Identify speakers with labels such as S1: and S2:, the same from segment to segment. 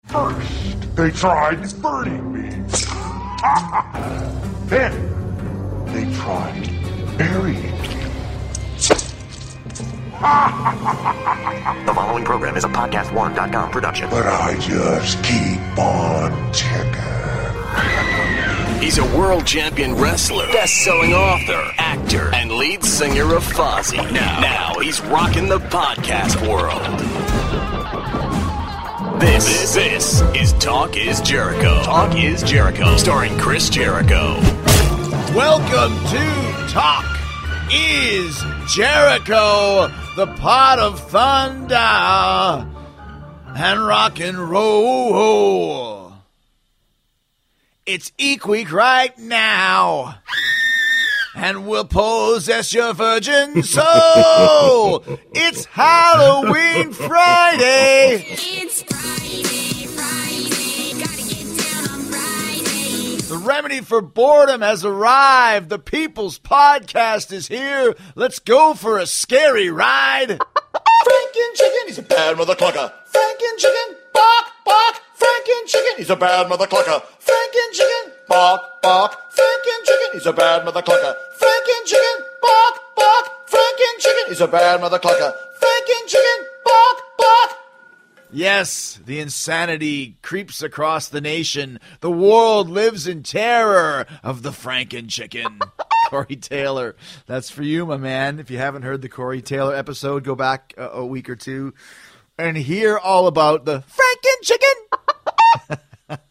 S1: First, they tried burning me. Then, they tried burying me.
S2: The following program is a podcast1.com production.
S1: But I just keep on ticking.
S3: He's a world champion wrestler, best-selling author, actor, and lead singer of Fozzy. Now he's rocking the podcast world. This is Talk is Jericho. Talk is Jericho, starring Chris Jericho.
S4: Welcome to Talk is Jericho, the pot of thunder and rock and roll. It's Eek Week right now, and we'll possess your virgin soul. It's Halloween Friday.
S5: It's Friday, gotta get down on Friday.
S4: The remedy for boredom has arrived. The People's Podcast is here. Let's go for a scary ride.
S6: Franken chicken, he's a bad mother clucker. Franken chicken, bark, bark. Franken chicken, he's a bad mother clucker. Franken chicken, bark, bark. Franken chicken, he's a bad mother clucker. Franken chicken, bark, bark. Franken chicken, he's a bad mother clucker. Franken chicken, bark, bark.
S4: Yes, the insanity creeps across the nation. The world lives in terror of the Franken chicken. Corey Taylor, that's for you, my man. If you haven't heard the Corey Taylor episode, go back a week or two and hear all about the Franken chicken.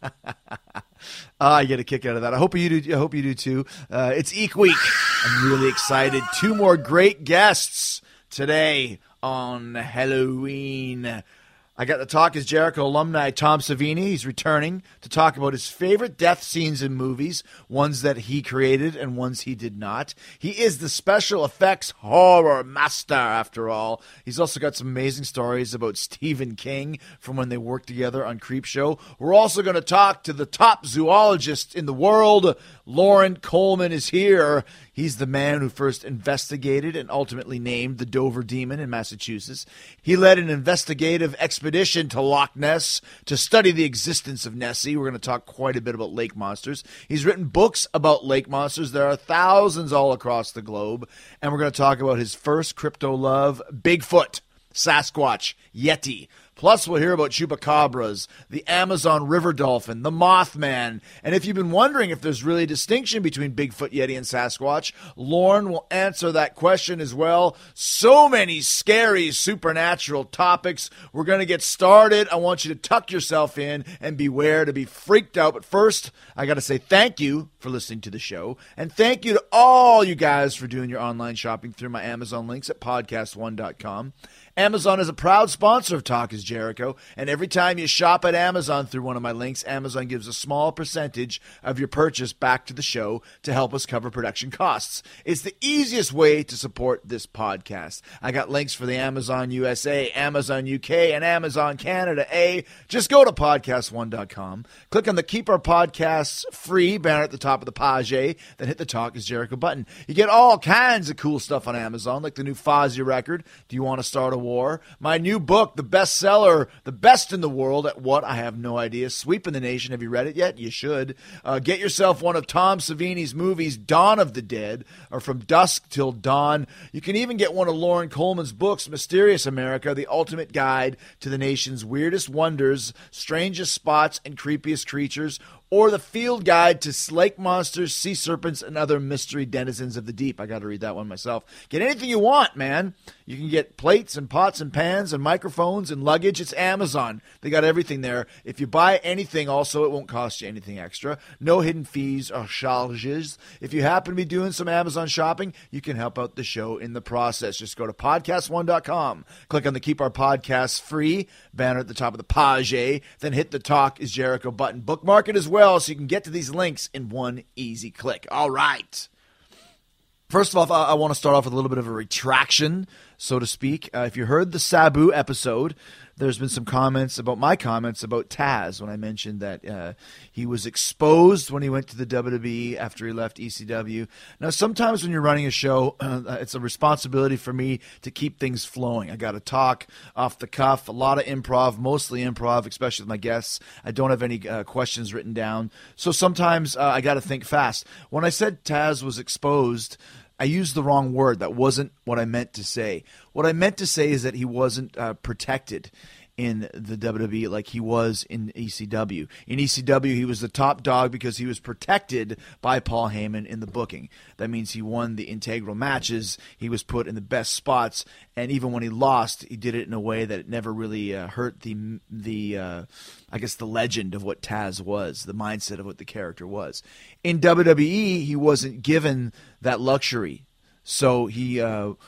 S4: I get a kick out of that. I hope you do. I hope you do too. It's Eek Week. I'm really excited. Two more great guests today on Halloween. I got the Talk is Jericho alumni, Tom Savini. He's returning to talk about his favorite death scenes in movies, ones that he created and ones he did not. He is the special effects horror master, after all. He's also got some amazing stories about Stephen King from when they worked together on Creepshow. We're also going to talk to the top zoologist in the world. Loren Coleman is here. He's the man who first investigated and ultimately named the Dover Demon in Massachusetts. He led an investigative expedition to Loch Ness to study the existence of Nessie. We're going to talk quite a bit about lake monsters. He's written books about lake monsters. There are thousands all across the globe. And we're going to talk about his first crypto love, Bigfoot, Sasquatch, Yeti. Plus, we'll hear about chupacabras, the Amazon river dolphin, the Mothman. And if you've been wondering if there's really a distinction between Bigfoot, Yeti, and Sasquatch, Loren will answer that question as well. So many scary supernatural topics. We're going to get started. I want you to tuck yourself in and beware to be freaked out. But first, I got to say thank you for listening to the show. And thank you to all you guys for doing your online shopping through my Amazon links at podcast1.com. Amazon is a proud sponsor of Talk is Jericho, and every time you shop at Amazon through one of my links, Amazon gives a small percentage of your purchase back to the show to help us cover production costs. It's the easiest way to support this podcast. I got links for the Amazon USA, Amazon UK, and Amazon Canada. Just go to podcast1.com, click on the Keep Our Podcasts Free banner at the top of the page, then hit the Talk is Jericho button. You get all kinds of cool stuff on Amazon, like the new Fozzy record, Do You Want to Start a War? My new book, the bestseller, The Best in the World at What? I have no idea. Sweeping the Nation. Have you read it yet? You should. Get yourself one of Tom Savini's movies, Dawn of the Dead, or From Dusk Till Dawn. You can even get one of Loren Coleman's books, Mysterious America, The Ultimate Guide to the Nation's Weirdest Wonders, Strangest Spots, and Creepiest Creatures, or the Field Guide to Lake Monsters, Sea Serpents, and Other Mystery Denizens of the Deep. I got to read that one myself. Get anything you want, man. You can get plates and pots and pans and microphones and luggage. It's Amazon. They got everything there. If you buy anything, also, it won't cost you anything extra. No hidden fees or charges. If you happen to be doing some Amazon shopping, you can help out the show in the process. Just go to podcast1.com. Click on the Keep Our Podcasts Free banner at the top of the page. Then hit the Talk is Jericho button. Bookmark it as well, so you can get to these links in one easy click. All right. First of all, I want to start off with a little bit of a retraction. so to speak. If you heard the Sabu episode, there's been some comments about my comments about Taz when I mentioned that he was exposed when he went to the WWE after he left ECW. Now, sometimes when you're running a show, it's a responsibility for me to keep things flowing. I got to talk off the cuff, a lot of improv, mostly improv, especially with my guests. I don't have any questions written down. So sometimes I got to think fast. When I said Taz was exposed, I used the wrong word. That wasn't what I meant to say. What I meant to say is that he wasn't protected in the WWE like he was in ECW. In ECW, he was the top dog because he was protected by Paul Heyman in the booking. That means he won the integral matches. He was put in the best spots, and even when he lost, he did it in a way that it never really hurt the I guess the legend of what Taz was, the mindset of what the character was. In WWE, he wasn't given that luxury, so he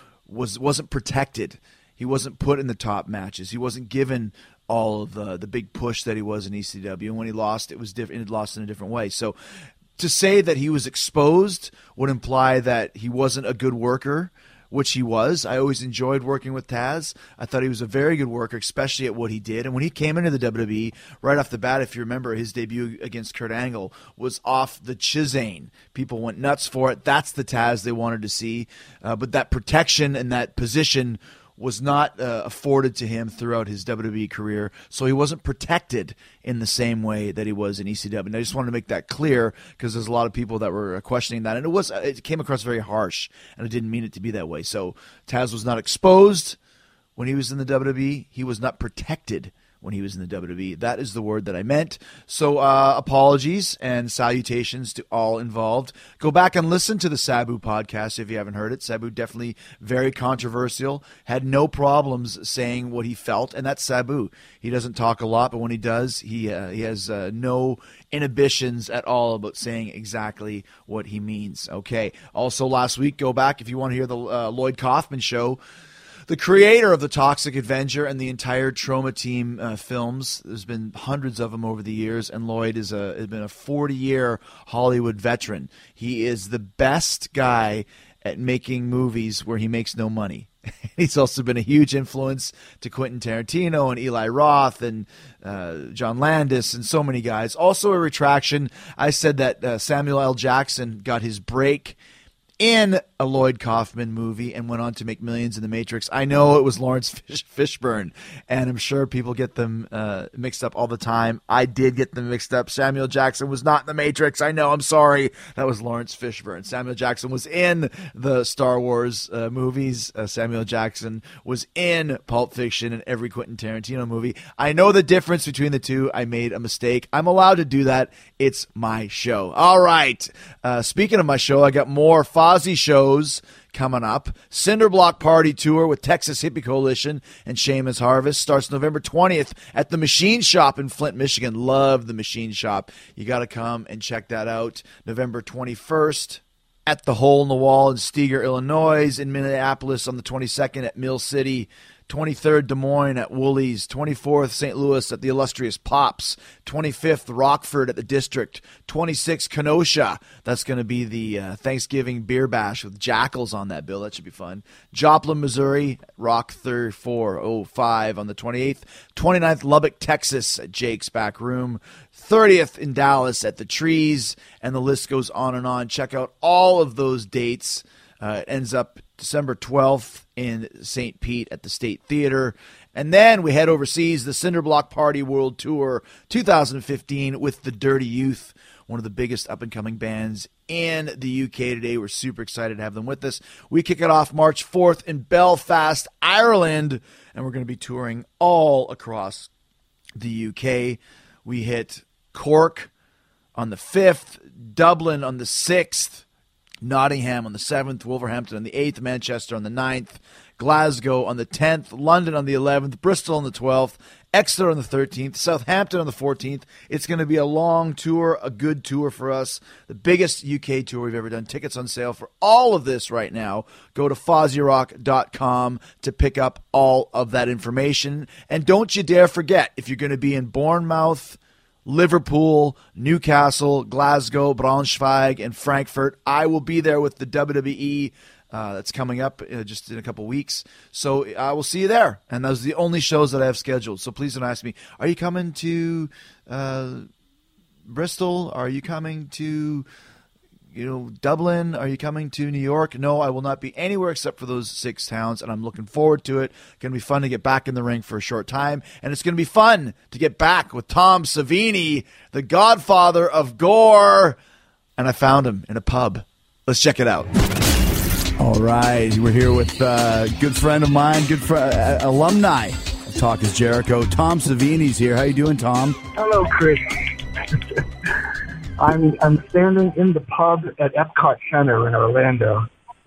S4: wasn't protected. He wasn't put in the top matches. He wasn't given all of the big push that he was in ECW. And when he lost, it was different. He lost in a different way. So to say that he was exposed would imply that he wasn't a good worker, which he was. I always enjoyed working with Taz. I thought he was a very good worker, especially at what he did. And when he came into the WWE, right off the bat, if you remember, his debut against Kurt Angle was off the Chisane. People went nuts for it. That's the Taz they wanted to see. But that protection and that position was not afforded to him throughout his WWE career, so he wasn't protected in the same way that he was in ECW. And I just wanted to make that clear because there's a lot of people that were questioning that, and it came across very harsh, and I didn't mean it to be that way. So Taz was not exposed when he was in the WWE. He was not protected when he was in the WWE. That is the word that I meant. So apologies and salutations to all involved. Go back and listen to the Sabu podcast if you haven't heard it. Sabu definitely very controversial, had no problems saying what he felt, and that's Sabu. He doesn't talk a lot, but when he does, he has no inhibitions at all about saying exactly what he means. Okay. Also last week, go back if you want to hear the Lloyd Kaufman show. The creator of The Toxic Avenger and the entire Trauma Team films, there's been hundreds of them over the years, and Lloyd has been a 40-year Hollywood veteran. He is the best guy at making movies where he makes no money. He's also been a huge influence to Quentin Tarantino and Eli Roth and John Landis and so many guys. Also a retraction, I said that Samuel L. Jackson got his break in a Lloyd Kaufman movie and went on to make millions in The Matrix. I know it was Lawrence Fishburne, and I'm sure people get them mixed up all the time. I did get them mixed up. Samuel Jackson was not in The Matrix. I know, I'm sorry. That was Lawrence Fishburne. Samuel Jackson was in the Star Wars movies. Samuel Jackson was in Pulp Fiction and every Quentin Tarantino movie. I know the difference between the two. I made a mistake. I'm allowed to do that. It's my show. All right. Speaking of my show, I got more Fozzy shows coming up. Cinderblock Party Tour with Texas Hippie Coalition and Seamus Harvest starts November 20th at the Machine Shop in Flint, Michigan. Love the Machine Shop. You got to come and check that out. November 21st at the Hole in the Wall in Steger, Illinois. In Minneapolis on the 22nd at Mill City. 23rd, Des Moines at Woolies. 24th, St. Louis at the Illustrious Pops. 25th, Rockford at the District. 26th, Kenosha. That's going to be the Thanksgiving beer bash with jackals on that bill. That should be fun. Joplin, Missouri, Rock 3405 on the 28th. 29th, Lubbock, Texas at Jake's Back Room. 30th in Dallas at the Trees. And the list goes on and on. Check out all of those dates. It ends up December 12th in St. Pete at the State Theater. And then we head overseas, the Cinderblock Party World Tour 2015 with the Dirty Youth, one of the biggest up-and-coming bands in the UK today. We're super excited to have them with us. We kick it off March 4th in Belfast, Ireland, and we're going to be touring all across the UK. We hit Cork on the 5th, Dublin on the 6th, Nottingham on the 7th, Wolverhampton on the 8th, Manchester on the 9th, Glasgow on the 10th, London on the 11th, Bristol on the 12th, Exeter on the 13th, Southampton on the 14th. It's going to be a long tour, a good tour for us, the biggest UK tour we've ever done. Tickets on sale for all of this right now. Go to FozzyRock.com to pick up all of that information. And don't you dare forget, if you're going to be in Bournemouth, Liverpool, Newcastle, Glasgow, Braunschweig, and Frankfurt, I will be there with the WWE that's coming up just in a couple weeks. So I will see you there. And those are the only shows that I have scheduled. So please don't ask me, are you coming to Bristol? Are you coming to Dublin? Are you coming to New York? No, I will not be anywhere except for those 6 towns, and I'm looking forward to it. Going to be fun to get back in the ring for a short time, and it's going to be fun to get back with Tom Savini, the godfather of gore. And I found him in a pub. Let's check it out. All right, we're here with a good friend of mine, alumni of Talk is Jericho. Tom Savini's here. How you doing, Tom?
S7: Hello, Chris. I'm standing in the pub at Epcot Center in Orlando.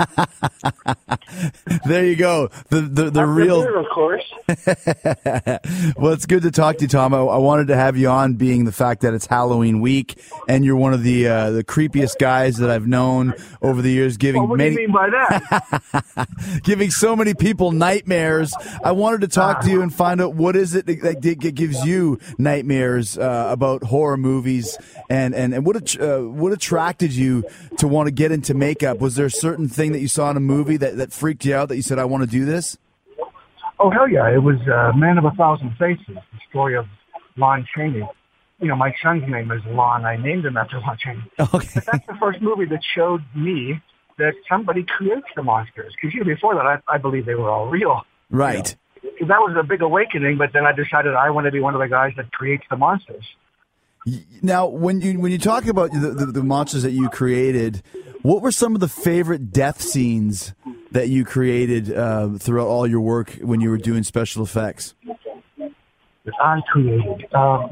S4: There you go. The real,
S7: there, of course.
S4: Well, it's good to talk to you, Tom. I wanted to have you on, being the fact that it's Halloween week, and you're one of the creepiest guys that I've known over the years.
S7: What do you mean by that?
S4: Giving so many people nightmares. I wanted to talk to you and find out what is it that gives you nightmares about horror movies, and what attracted you to want to get into makeup. Was there a certain thing that you saw in a movie that freaked you out, that you said, I want to do this?
S7: Oh, hell yeah. It was Man of a Thousand Faces, the story of Lon Chaney. My son's name is Lon. I named him after Lon Chaney.
S4: Okay.
S7: But that's the first movie that showed me that somebody creates the monsters. Because before that, I believe they were all real.
S4: Right.
S7: So that was a big awakening, but then I decided I want to be one of the guys that creates the monsters.
S4: Now, when you talk about the monsters that you created, what were some of the favorite death scenes that you created throughout all your work when you were doing special effects?
S7: That I created.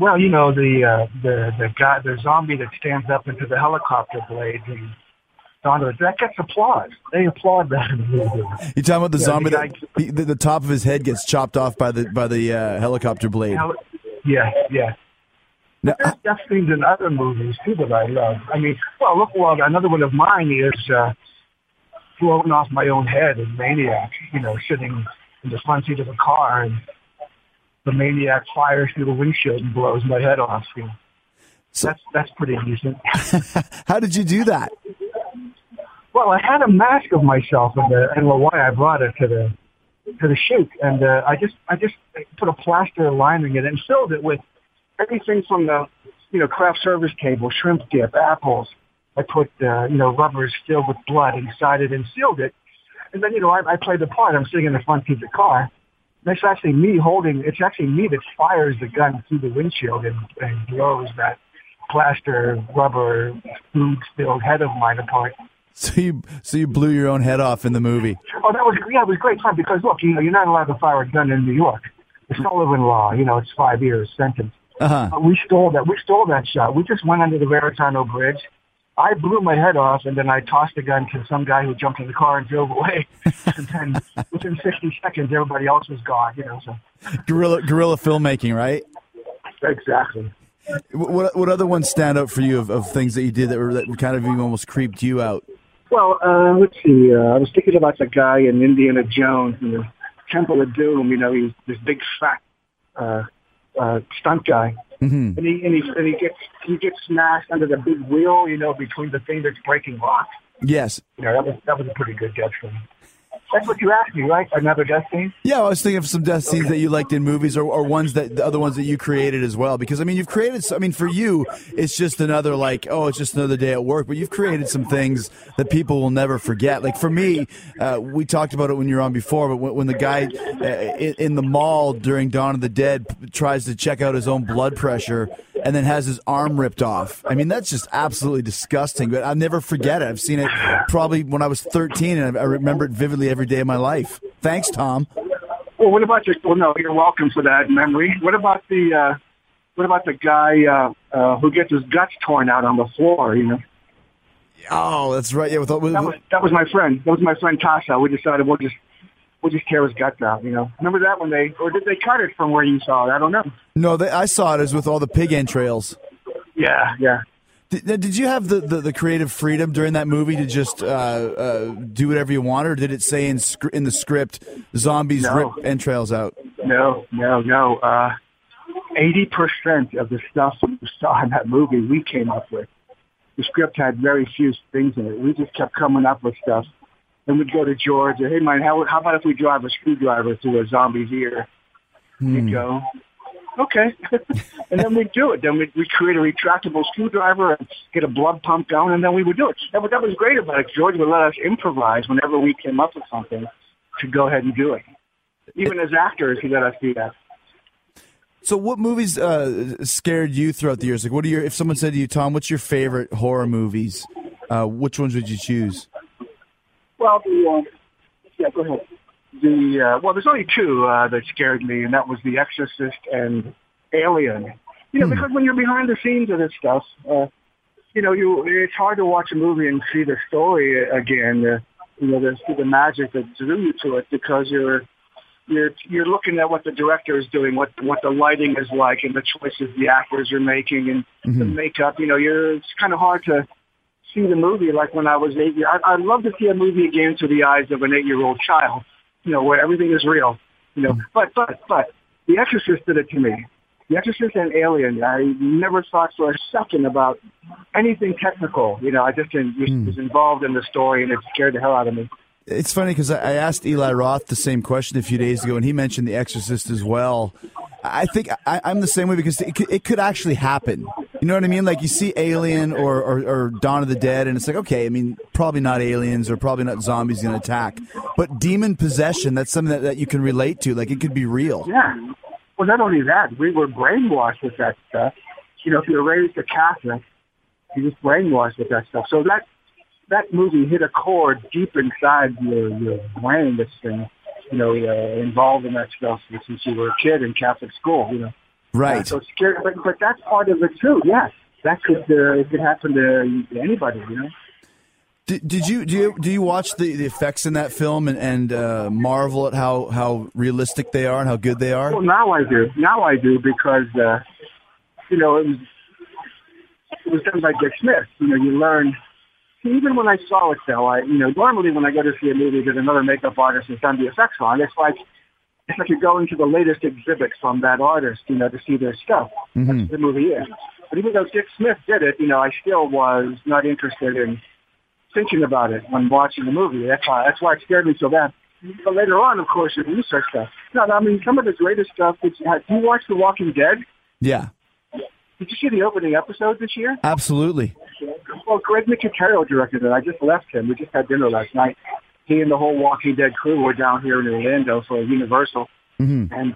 S7: The zombie that stands up into the helicopter blades and that gets applause. They applaud that in the movie.
S4: You're talking about the zombie that the top of his head gets chopped off by the helicopter blade.
S7: Yeah. Now, there's death scenes in other movies, too, that I love. I mean, another one of mine is floating off my own head in Maniac, sitting in the front seat of a car, and the Maniac fires through the windshield and blows my head off. So, that's pretty decent.
S4: How did you do that?
S7: Well, I had a mask of myself, and I don't know why I brought it to the shoot, and I just put a plaster lining it and filled it with everything from the, craft service table, shrimp dip, apples. I put, rubbers filled with blood inside it and sealed it. And then, I played the part. I'm sitting in the front seat of the car. And it's actually me that fires the gun through the windshield and blows that plaster, rubber, food-filled head of mine apart.
S4: So you blew your own head off in the movie.
S7: Oh, it was great fun because, look, you're not allowed to fire a gun in New York. The Sullivan Law, it's 5 years sentence.
S4: Uh-huh.
S7: We stole that shot. We just went under the Verrazano Bridge. I blew my head off, and then I tossed the gun to some guy who jumped in the car and drove away. And then within 50 seconds, everybody else was gone. So
S4: guerrilla filmmaking, right?
S7: Exactly.
S4: What other ones stand out for you of things that you did that kind of even almost creeped you out?
S7: Well, let's see. I was thinking about the guy in Indiana Jones in the Temple of Doom. He's this big fat stunt guy, and he gets smashed under the big wheel, between the thing that's breaking rock.
S4: Yes,
S7: that was a pretty good death scene. That's what you asked me, right? Another death scene?
S4: Yeah, I was thinking of some death scenes that you liked in movies, or ones the other ones that you created as well. Because you've created. For you, it's just another it's just another day at work. But you've created some things that people will never forget. Like for me, we talked about it when you were on before. But when the guy in the mall during Dawn of the Dead tries to check out his own blood pressure and then has his arm ripped off. That's just absolutely disgusting. But I'll never forget it. I've seen it probably when I was 13, and I remember it vividly every day of my life. Thanks, Tom.
S7: Well, what about you're welcome for that memory. What about the guy who gets his guts torn out on the floor?
S4: Oh, that's right. Yeah,
S7: that was my friend. That was my friend Tasha. We decided we'll just tear his guts out. Remember that did they cut it from where you saw it? I don't know.
S4: No, I saw it as with all the pig entrails.
S7: Yeah.
S4: Did you have the creative freedom during that movie to just do whatever you wanted, or did it say in the script, zombies rip entrails out?
S7: No. 80% of the stuff you saw in that movie we came up with. The script had very few things in it. We just kept coming up with stuff. and we'd go to George. Hey, man, how about if we drive a screwdriver through a zombie's ear? He'd go, okay. And then we'd do it. Then we'd create a retractable screwdriver and get a blood pump going, and then we would do it. That was great about it. George would let us improvise whenever we came up with something to go ahead and do it. Even as actors, he let us do that.
S4: So what movies scared you throughout the years? Like, what are if someone said to you, Tom, what's your favorite horror movies? Which ones would you choose?
S7: Well, yeah, go ahead. There's only two that scared me, and that was The Exorcist and Alien. Because when you're behind the scenes of this stuff, it's hard to watch a movie and see the story again. See the magic that drew you to it, because you're looking at what the director is doing, what the lighting is like, and the choices the actors are making, and the makeup. It's kind of hard to see the movie like when I was 8 years. I'd love to see a movie again through the eyes of an 8-year-old child. Where everything is real. But The Exorcist did it to me. The Exorcist and Alien. I never thought for a second about anything technical. I just was involved in the story, and it scared the hell out of me.
S4: It's funny because I asked Eli Roth the same question a few days ago, and he mentioned The Exorcist as well. I think I'm the same way, because it could actually happen. You know what I mean? Like, you see Alien or Dawn of the Dead, and it's like, okay, I mean, probably not aliens or probably not zombies going to attack. But demon possession, that's something that you can relate to. Like, it could be real.
S7: Yeah. Well, not only that, we were brainwashed with that stuff. If you're raised a Catholic, you're just brainwashed with that stuff. So that movie hit a chord deep inside your brain that's been, involved in that stuff since you were a kid in Catholic school,
S4: Right.
S7: So it's scary, but that's part of it too. Yes, that could it could happen to anybody.
S4: Do you watch the effects in that film and marvel at how realistic they are and how good they are?
S7: Well, now I do because it was done by Dick Smith. You learn. Even when I saw it, though, normally when I go to see a movie that another makeup artist has done the effects on, it's like you're going to the latest exhibit from that artist, to see their stuff. That's what the movie is. But even though Dick Smith did it, I still was not interested in thinking about it when watching the movie. That's why it scared me so bad. But later on, of course, you research stuff. No, I mean, some of the greatest stuff. Do you watch The Walking Dead?
S4: Yeah.
S7: Did you see the opening episode this year?
S4: Absolutely.
S7: Well, Greg Nicotero directed it. I just left him. We just had dinner last night. He and the whole Walking Dead crew were down here in Orlando for Universal. And then,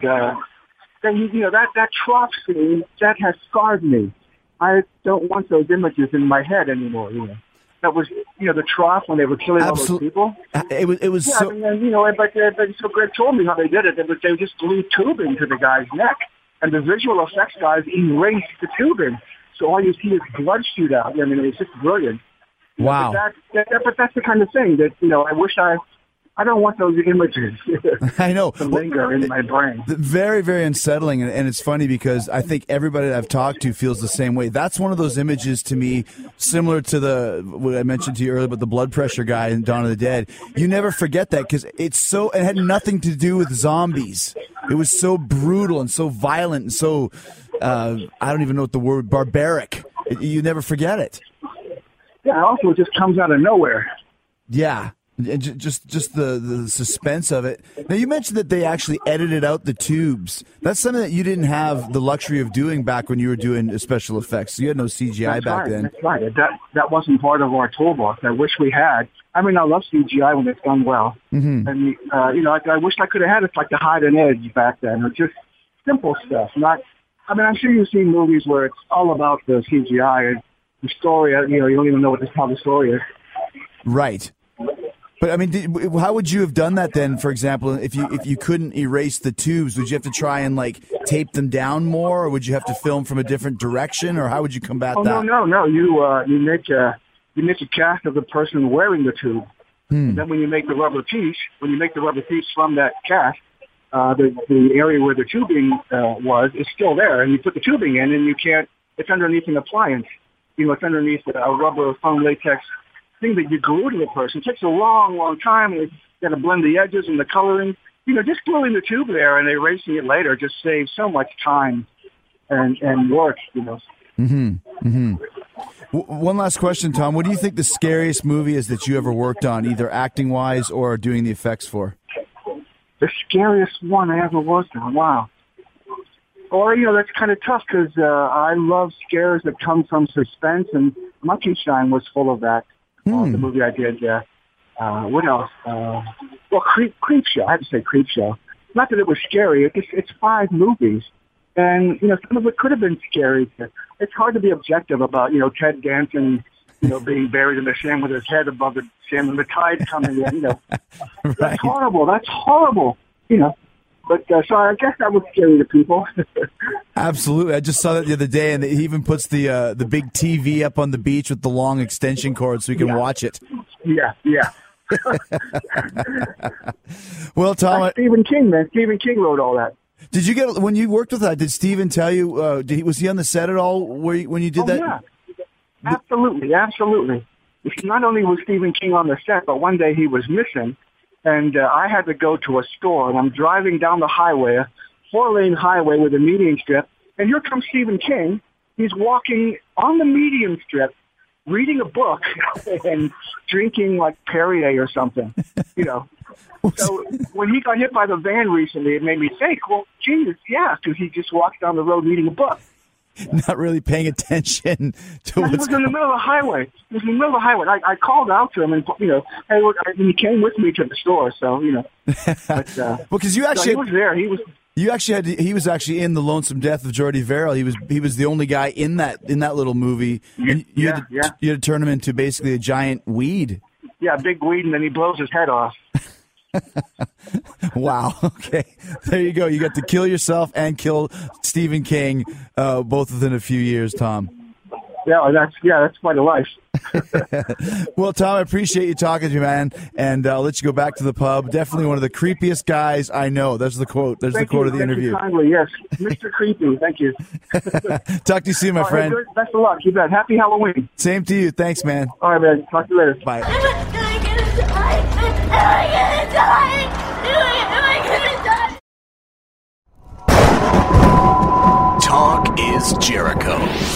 S7: that trough scene, that has scarred me. I don't want those images in my head anymore, That was, the trough when they were killing all those people.
S4: It was so...
S7: I mean, but so Greg told me how they did it. They just glued tubing to the guy's neck. And the visual effects guys erased the tubing. So all you see is blood shoot out. I mean, it was just brilliant.
S4: Wow.
S7: But that's the kind of thing that, I wish I don't want those images
S4: I know.
S7: to linger in my brain.
S4: Very, very unsettling. And it's funny because I think everybody that I've talked to feels the same way. That's one of those images to me, similar to what I mentioned to you earlier about the blood pressure guy in Dawn of the Dead. You never forget that because it had nothing to do with zombies. It was so brutal and so violent and so, I don't even know what the word, barbaric. You never forget it.
S7: Yeah, also it just comes out of nowhere.
S4: Yeah. And just the suspense of it. Now, you mentioned that they actually edited out the tubes. That's something that you didn't have the luxury of doing back when you were doing special effects. You had no CGI back then.
S7: That's right. That wasn't part of our toolbox. I wish we had. I mean, I love CGI when it's done well. And, I wish I could have had it like the hide and edge back then, or just simple stuff. I'm sure you've seen movies where it's all about the CGI and the story. You don't even know how the story is.
S4: Right. But I mean, how would you have done that then? For example, if you couldn't erase the tubes, would you have to try and tape them down more, or would you have to film from a different direction, or how would you combat that?
S7: No. You make a cast of the person wearing the tube. And then when you make the rubber piece from that cast, the area where the tubing was is still there, and you put the tubing in, and you can't. It's underneath an appliance. It's underneath a rubber foam latex thing that you glue to the person. It takes a long, long time. You got to blend the edges and the coloring. Just gluing the tube there and erasing it later just saves so much time and work.
S4: One last question, Tom. What do you think the scariest movie is that you ever worked on, either acting-wise or doing the effects for?
S7: The scariest one I ever worked on. Wow. Or, that's kind of tough because I love scares that come from suspense, and Monkey Shine was full of that. The movie I did. What else? Creep Show. I have to say Creep Show. Not that it was scary. It's 5 movies. And, some of it could have been scary. It's hard to be objective about, Ted Danson, being buried in the sand with his head above the sand and the tide coming in,
S4: Right.
S7: That's horrible. That's horrible, But so I guess that was scary to people.
S4: Absolutely. I just saw that the other day, and he even puts the big TV up on the beach with the long extension cord so you can watch it.
S7: Yeah.
S4: Well, Tom,
S7: That's Stephen King, man. Stephen King wrote all that.
S4: did you get when you worked with that? Did Stephen tell you? Was he on the set at all when you did that?
S7: Yeah. Absolutely. Not only was Stephen King on the set, but one day he was missing, and I had to go to a store, and I'm driving down the highway, a 4-lane highway with a median strip, and here comes Stephen King. He's walking on the median strip, reading a book and drinking like Perrier or something, So when he got hit by the van recently, it made me think, well, geez, yeah, because he just walks down the road reading a book.
S4: Not really paying attention to
S7: He
S4: what's
S7: was in the middle of the highway. I called out to him and, hey, look, he came with me to the store, so, But,
S4: well, because you
S7: so
S4: actually
S7: he was there.
S4: he was actually in The Lonesome Death of Jordy Verrill. He was the only guy in that little movie. And you had to turn him into basically a giant weed.
S7: Yeah, a big weed, and then he blows his head off.
S4: Wow. Okay. There you go. You got to kill yourself and kill Stephen King, both within a few years, Tom.
S7: Yeah, that's quite a life.
S4: Well, Tom, I appreciate you talking to me, man, and I'll let you go back to the pub. Definitely one of the creepiest guys I know. That's the quote. There's
S7: Thank
S4: the quote
S7: you.
S4: of the
S7: Thank
S4: interview.
S7: You kindly, yes. Mr. Creepy, thank you.
S4: Talk to you soon, my friend.
S7: Good. Best of luck. You bet. Happy Halloween.
S4: Same to you. Thanks, man.
S7: All right, man. Talk to you later.
S4: Bye.
S5: Am I gonna die? Am I gonna die? Am I gonna die?
S3: Talk is Jericho.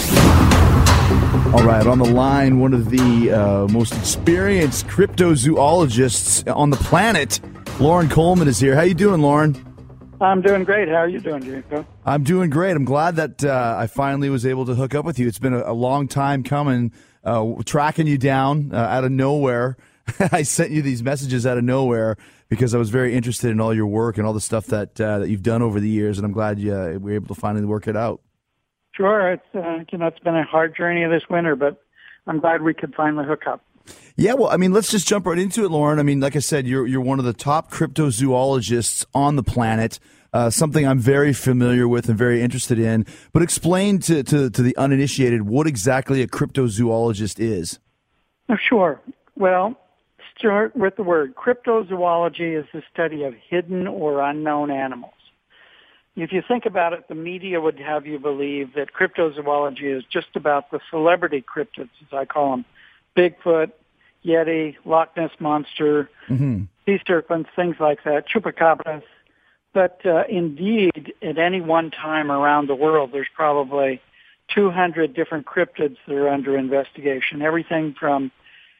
S4: All right, on the line, one of the most experienced cryptozoologists on the planet, Loren Coleman, is here. How you doing, Loren?
S8: I'm doing great. How are you doing, Jericho?
S4: I'm doing great. I'm glad that I finally was able to hook up with you. It's been a long time coming, tracking you down out of nowhere. I sent you these messages out of nowhere because I was very interested in all your work and all the stuff that you've done over the years, and I'm glad we were able to finally work it out.
S8: Sure. It's it's been a hard journey this winter, but I'm glad we could finally hook up.
S4: Yeah, well, I mean, let's just jump right into it, Loren. I mean, like I said, you're one of the top cryptozoologists on the planet, something I'm very familiar with and very interested in. But explain to the uninitiated what exactly a cryptozoologist is.
S8: Oh, sure. Well, start with the word. Cryptozoology is the study of hidden or unknown animals. If you think about it, the media would have you believe that cryptozoology is just about the celebrity cryptids, as I call them, Bigfoot, Yeti, Loch Ness Monster, sea serpents, things like that, chupacabras. But indeed, at any one time around the world, there's probably 200 different cryptids that are under investigation. Everything from,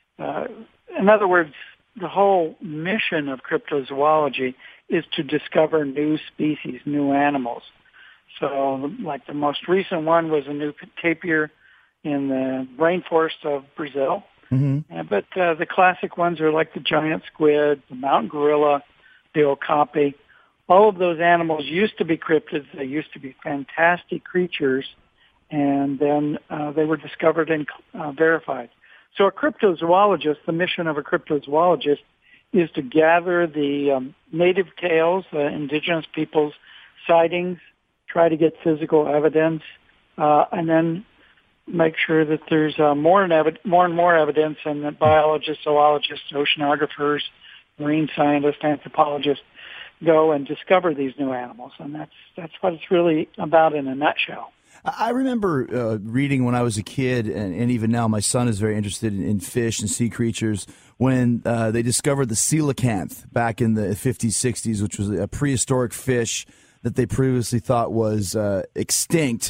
S8: in other words, the whole mission of cryptozoology is to discover new species, new animals. So, like the most recent one was a new tapir in the rainforest of Brazil. But the classic ones are like the giant squid, the mountain gorilla, the okapi. All of those animals used to be cryptids. They used to be fantastic creatures, and then they were discovered and verified. So a cryptozoologist, the mission of a cryptozoologist is to gather the native tales, the indigenous people's sightings, try to get physical evidence, and then make sure that there's more and more evidence, and that biologists, zoologists, oceanographers, marine scientists, anthropologists go and discover these new animals. And that's what it's really about in a nutshell.
S4: I remember reading when I was a kid, and even now my son is very interested in fish and sea creatures, when they discovered the coelacanth back in the 50s, 60s, which was a prehistoric fish that they previously thought was extinct.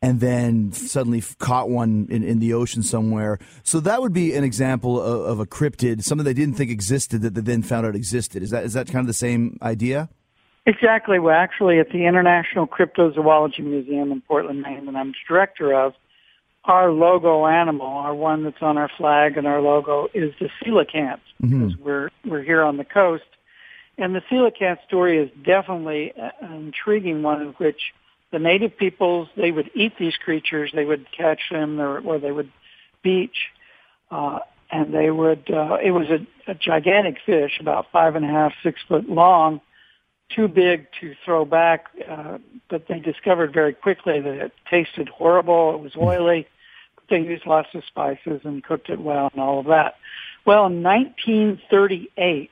S9: and then suddenly caught one in the ocean somewhere. So that would be an example of a cryptid, something they didn't think existed that they then found out existed. Is that kind of the same idea?
S8: Exactly. Well, actually, at the International Cryptozoology Museum in Portland, Maine, that I'm director of, our logo animal, our one that's on our flag and our logo, is the coelacanth, because we're here on the coast. And the coelacanth story is definitely an intriguing one in which the native peoples, they would eat these creatures, they would catch them, or they would beach, and they would, it was a gigantic fish, about 5.5, 6 foot long, too big to throw back, but they discovered very quickly that it tasted horrible, it was oily, but they used lots of spices and cooked it well and all of that. Well, in 1938,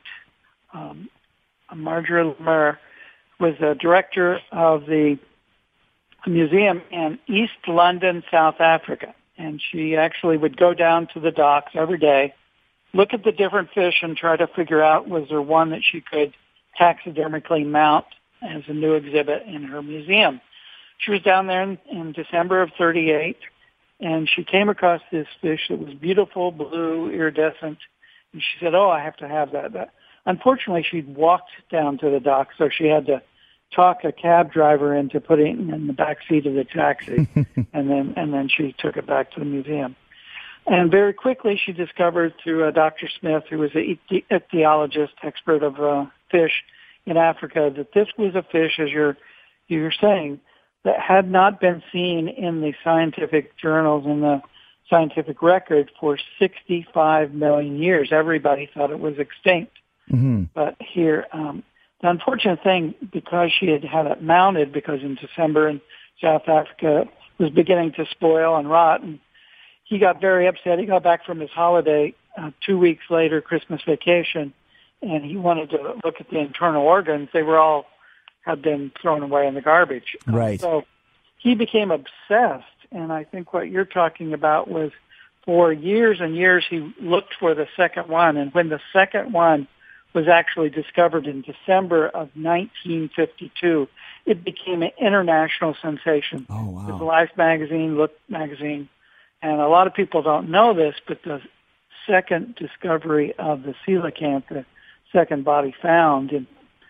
S8: Marjorie Lemaire was the director of the museum in East London, South Africa, and she actually would go down to the docks every day, look at the different fish and try to figure out was there one that she could taxidermically mount as a new exhibit in her museum. She was down there in December of 38, and she came across this fish that was beautiful, blue, iridescent, and she said, "Oh, I have to have that." Unfortunately, she'd walked down to the dock, so she had to talk a cab driver into putting it in the back seat of the taxi, and then she took it back to the museum. And very quickly, she discovered through Dr. Smith, who was an ichthyologist, expert of fish in Africa, that this was a fish, as you're saying, that had not been seen in the scientific journals and the scientific record for 65 million years. Everybody thought it was extinct. But here, the unfortunate thing, because she had it mounted, because in December in South Africa it was beginning to spoil and rot, and he got very upset. He got back from his holiday 2 weeks later, Christmas vacation, and he wanted to look at the internal organs. They were all had been thrown away in the garbage.
S9: Right.
S8: So he became obsessed, and I think what you're talking about was for years and years he looked for the second one, and when the second one was actually discovered in December of 1952, it became an international sensation.
S9: Oh, wow.
S8: With Life magazine, Look magazine, and a lot of people don't know this, but the second discovery of the coelacanth, the second body found in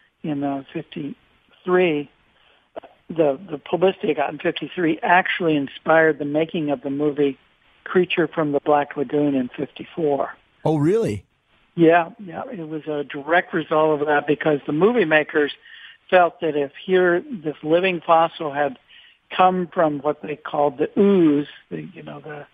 S8: 53, the publicity it got in 53 actually inspired the making of the movie Creature from the Black Lagoon in 54.
S9: Oh, really?
S8: Yeah, it was a direct result of that, because the movie makers felt that if this living fossil had come from what they called the ooze, the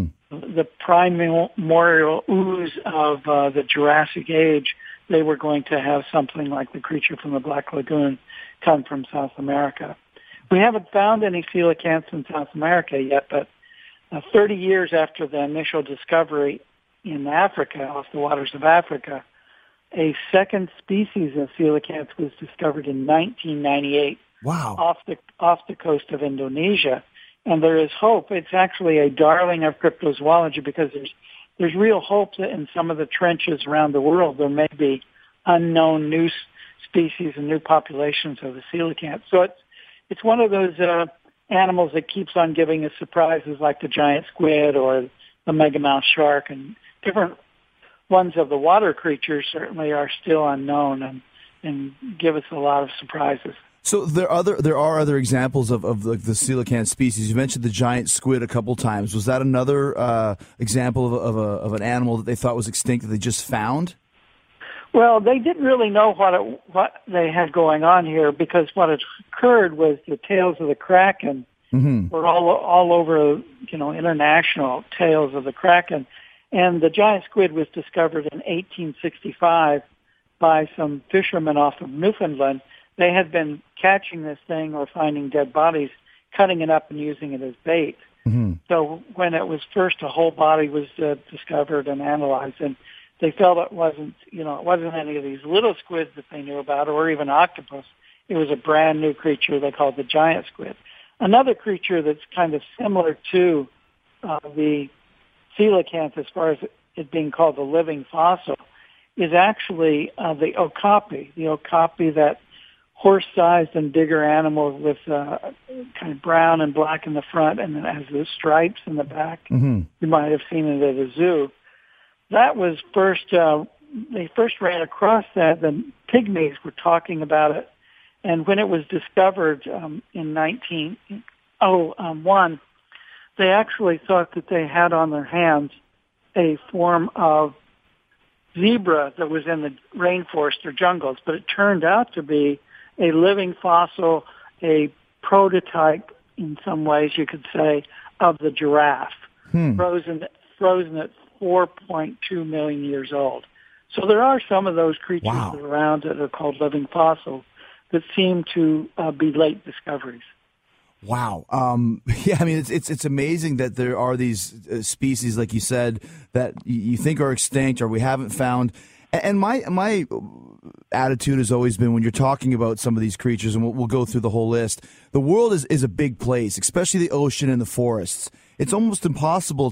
S8: primordial ooze of the Jurassic Age, they were going to have something like the Creature from the Black Lagoon come from South America. We haven't found any coelacanths in South America yet, but 30 years after the initial discovery in Africa, off the waters of Africa, a second species of coelacanth was discovered in 1998.
S9: Wow.
S8: Off the coast of Indonesia. And there is hope. It's actually a darling of cryptozoology, because there's real hope that in some of the trenches around the world there may be unknown new species and new populations of the coelacanth. So it's one of those animals that keeps on giving us surprises, like the giant squid or the megamouth shark, and different ones of the water creatures certainly are still unknown and give us a lot of surprises.
S9: So there are other examples of the coelacanth species. You mentioned the giant squid a couple times. Was that another example of an animal that they thought was extinct that they just found?
S8: Well, they didn't really know what they had going on here, because what had occurred was the tails of the kraken were all over, international tales of the kraken. And the giant squid was discovered in 1865 by some fishermen off of Newfoundland. They had been catching this thing or finding dead bodies, cutting it up and using it as bait. So when it was first, a whole body was discovered and analyzed, and they felt it wasn't any of these little squids that they knew about, or even octopus. It was a brand new creature they called the giant squid. Another creature that's kind of similar to the coelacanth, as far as it being called the living fossil, is actually the okapi. The okapi that horse-sized and bigger animal with kind of brown and black in the front, and then has the stripes in the back.
S9: Mm-hmm.
S8: You might have seen it at a zoo. That was first. They first ran across that. The Pygmies were talking about it, and when it was discovered in 1901, they actually thought that they had on their hands a form of zebra that was in the rainforest or jungles, but it turned out to be a living fossil, a prototype in some ways you could say of the giraffe, frozen at 4.2 million years old. So there are some of those creatures around that are called living fossils that seem to be late discoveries.
S9: Wow. Yeah, I mean, it's amazing that there are these species, like you said, that you think are extinct or we haven't found. And my attitude has always been, when you're talking about some of these creatures, and we'll go through the whole list, the world is a big place, especially the ocean and the forests. It's almost impossible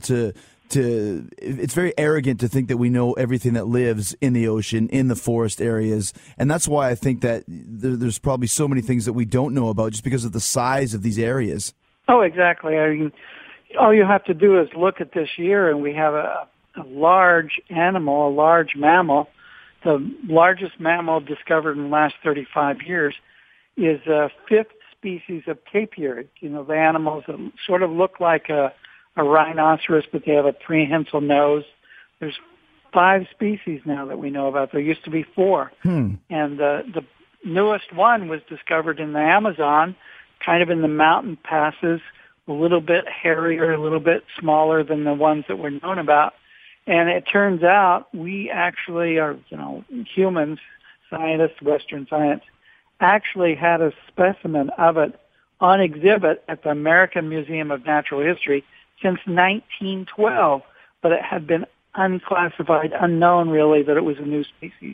S9: it's very arrogant to think that we know everything that lives in the ocean, in the forest areas. And that's why I think that there's probably so many things that we don't know about just because of the size of these areas.
S8: Oh, exactly. I mean, all you have to do is look at this year, and we have a large animal, a large mammal. The largest mammal discovered in the last 35 years is a fifth species of tapir. You know, the animals that sort of look like a rhinoceros, but they have a prehensile nose. There's 5 species now that we know about. There used to be 4. And the newest one was discovered in the Amazon, kind of in the mountain passes, a little bit hairier, a little bit smaller than the ones that were known about. And it turns out we actually are, humans, scientists, Western science, actually had a specimen of it on exhibit at the American Museum of Natural History since 1912, but it had been unclassified, unknown really that it was a new species.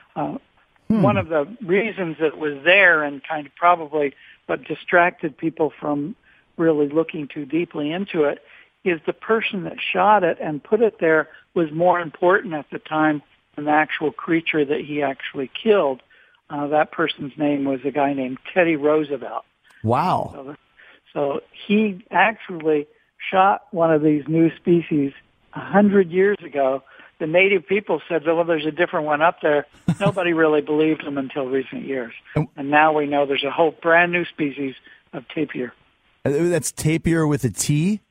S8: One of the reasons it was there, and kind of probably what distracted people from really looking too deeply into it, is the person that shot it and put it there was more important at the time than the actual creature that he actually killed. That person's name was a guy named Teddy Roosevelt.
S9: Wow.
S8: So he actually shot one of these new species 100 years ago. The native people said, well, there's a different one up there. Nobody really believed them until recent years. And now we know there's a whole brand new species of tapir.
S9: That's tapir with a T?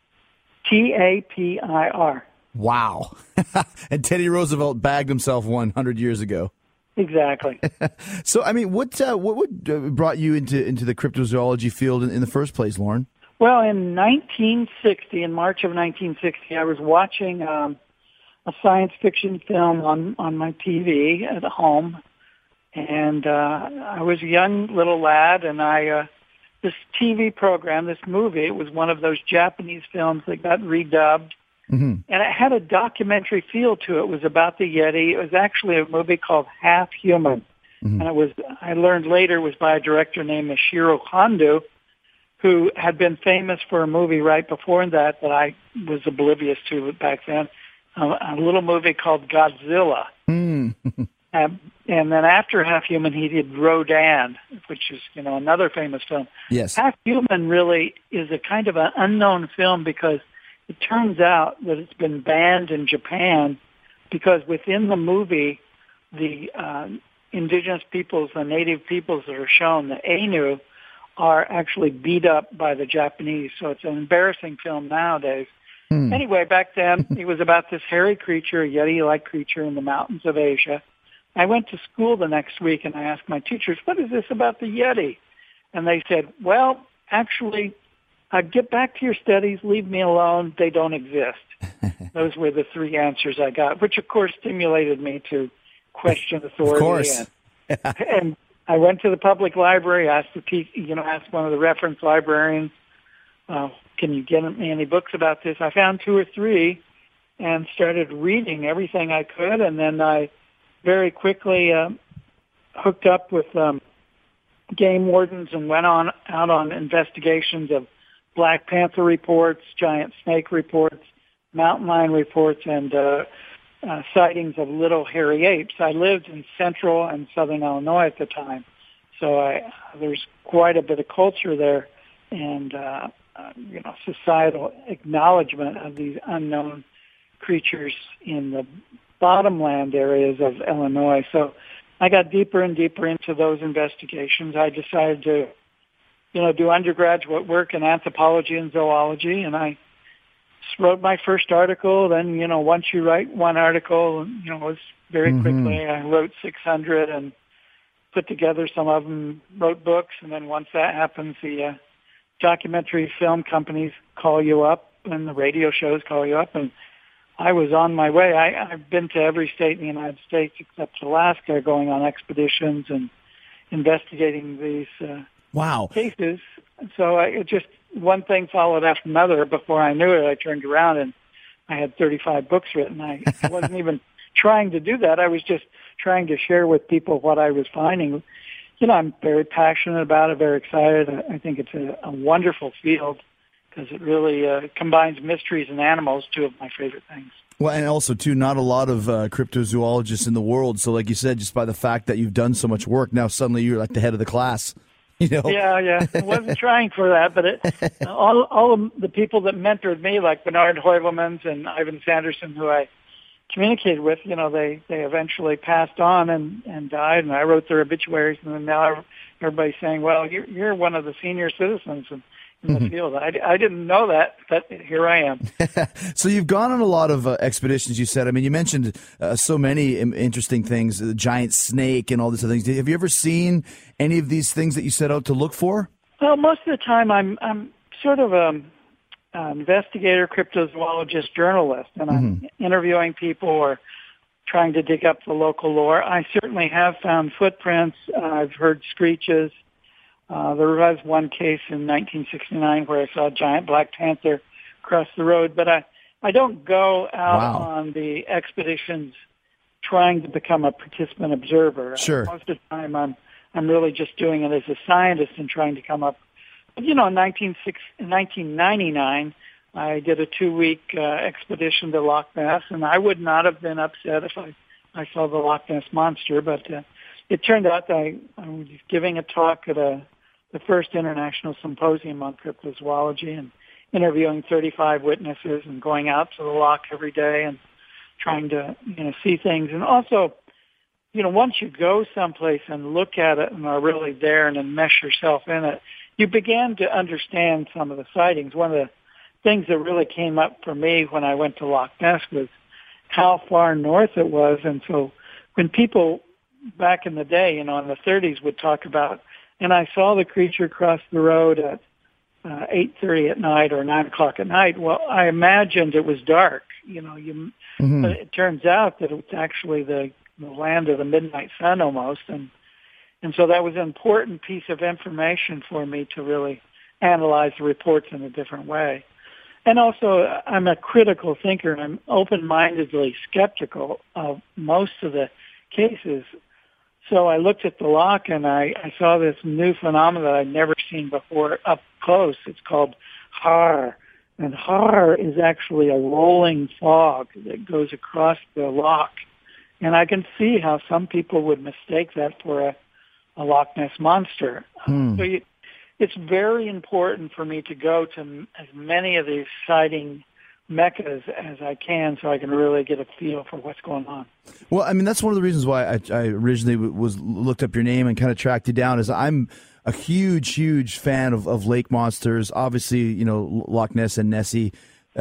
S8: Tapir.
S9: Wow. And Teddy Roosevelt bagged himself 100 years ago.
S8: Exactly.
S9: So, I mean, what brought you into the cryptozoology field in the first place, Lauren?
S8: Well, in 1960, in March of 1960, I was watching a science fiction film on my TV at home, and I was a young little lad, and this TV program, this movie, it was one of those Japanese films that got redubbed, and it had a documentary feel to it. It was about the Yeti. It was actually a movie called Half Human, and I learned later it was by a director named Ishiro Honda, who had been famous for a movie right before that I was oblivious to back then, a little movie called Godzilla. And then after Half Human, he did Rodan, which is, another famous film.
S9: Yes.
S8: Half Human really is a kind of an unknown film because it turns out that it's been banned in Japan because within the movie, the indigenous peoples, the native peoples that are shown, the Ainu, are actually beat up by the Japanese. So it's an embarrassing film nowadays. Anyway, back then, it was about this hairy creature, a Yeti-like creature in the mountains of Asia. I went to school the next week and I asked my teachers, what is this about the Yeti? And they said, well, actually, get back to your studies, leave me alone, they don't exist. Those were the 3 answers I got, which of course stimulated me to question authority.
S9: Of course.
S8: And I went to the public library, asked asked one of the reference librarians, can you get me any books about this? I found 2 or 3 and started reading everything I could, and then I very quickly hooked up with game wardens and went out on investigations of Black Panther reports, giant snake reports, mountain lion reports, and sightings of little hairy apes. I lived in central and southern Illinois at the time, So there's quite a bit of culture there, and societal acknowledgement of these unknown creatures in the bottomland areas of Illinois. So I got deeper and deeper into those investigations. I decided to, do undergraduate work in anthropology and zoology, and I wrote my first article. Then, once you write one article, it was very quickly. I wrote 600 and put together some of them, wrote books, and then once that happens, the documentary film companies call you up and the radio shows call you up, and I was on my way. I've been to every state in the United States except Alaska, going on expeditions and investigating these cases. So it just one thing followed after another. Before I knew it, I turned around and I had 35 books written. I wasn't even trying to do that. I was just trying to share with people what I was finding. I'm very passionate about it, very excited. I think it's a wonderful field because it really combines mysteries and animals, two of my favorite things.
S9: Well, and also, too, not a lot of cryptozoologists in the world. So like you said, just by the fact that you've done so much work, now suddenly you're like the head of the class. Yeah. I wasn't trying for that, but all of the people that mentored me, like Bernard Heuvelmans and Ivan Sanderson, who I communicated with, they eventually passed on and died, and I wrote their obituaries, and then now everybody's saying, well, you're one of the senior citizens in the field. I didn't know that, but here I am. So you've gone on a lot of expeditions, you said. I mean, you mentioned so many interesting things, the giant snake and all these other things. Have you ever seen any of these things that you set out to look for?
S8: Well, most of the time I'm sort of an investigator, cryptozoologist, journalist, and I'm interviewing people or trying to dig up the local lore. I certainly have found footprints. I've heard screeches. There was one case in 1969 where I saw a giant black panther across the road, but I don't go out on the expeditions trying to become a participant observer.
S9: Sure.
S8: Most of the time I'm really just doing it as a scientist and trying to come up. But, in 1999, I did a 2-week expedition to Loch Ness, and I would not have been upset if I saw the Loch Ness Monster, but it turned out that I was giving a talk at the first international symposium on cryptozoology and interviewing 35 witnesses and going out to the loch every day and trying to, see things. And also, once you go someplace and look at it and are really there and enmesh yourself in it, you began to understand some of the sightings. One of the things that really came up for me when I went to Loch Ness was how far north it was. And so when people back in the day, in the 30s would talk about, and I saw the creature cross the road at 8:30 at night or 9 o'clock at night, well, I imagined it was dark, but it turns out that it was actually the land of the midnight sun almost. And so that was an important piece of information for me to really analyze the reports in a different way. And also, I'm a critical thinker, and I'm open-mindedly skeptical of most of the cases. So I looked at the loch, and I saw this new phenomenon that I'd never seen before up close. It's called haar. And haar is actually a rolling fog that goes across the loch. And I can see how some people would mistake that for a Loch Ness Monster. So it's very important for me to go to as many of these sighting meccas as I can so I can really get a feel for what's going on.
S9: Well, I mean, that's one of the reasons why I originally looked up your name and kind of tracked you down, is I'm a huge fan of lake monsters. Obviously, Loch Ness and Nessie.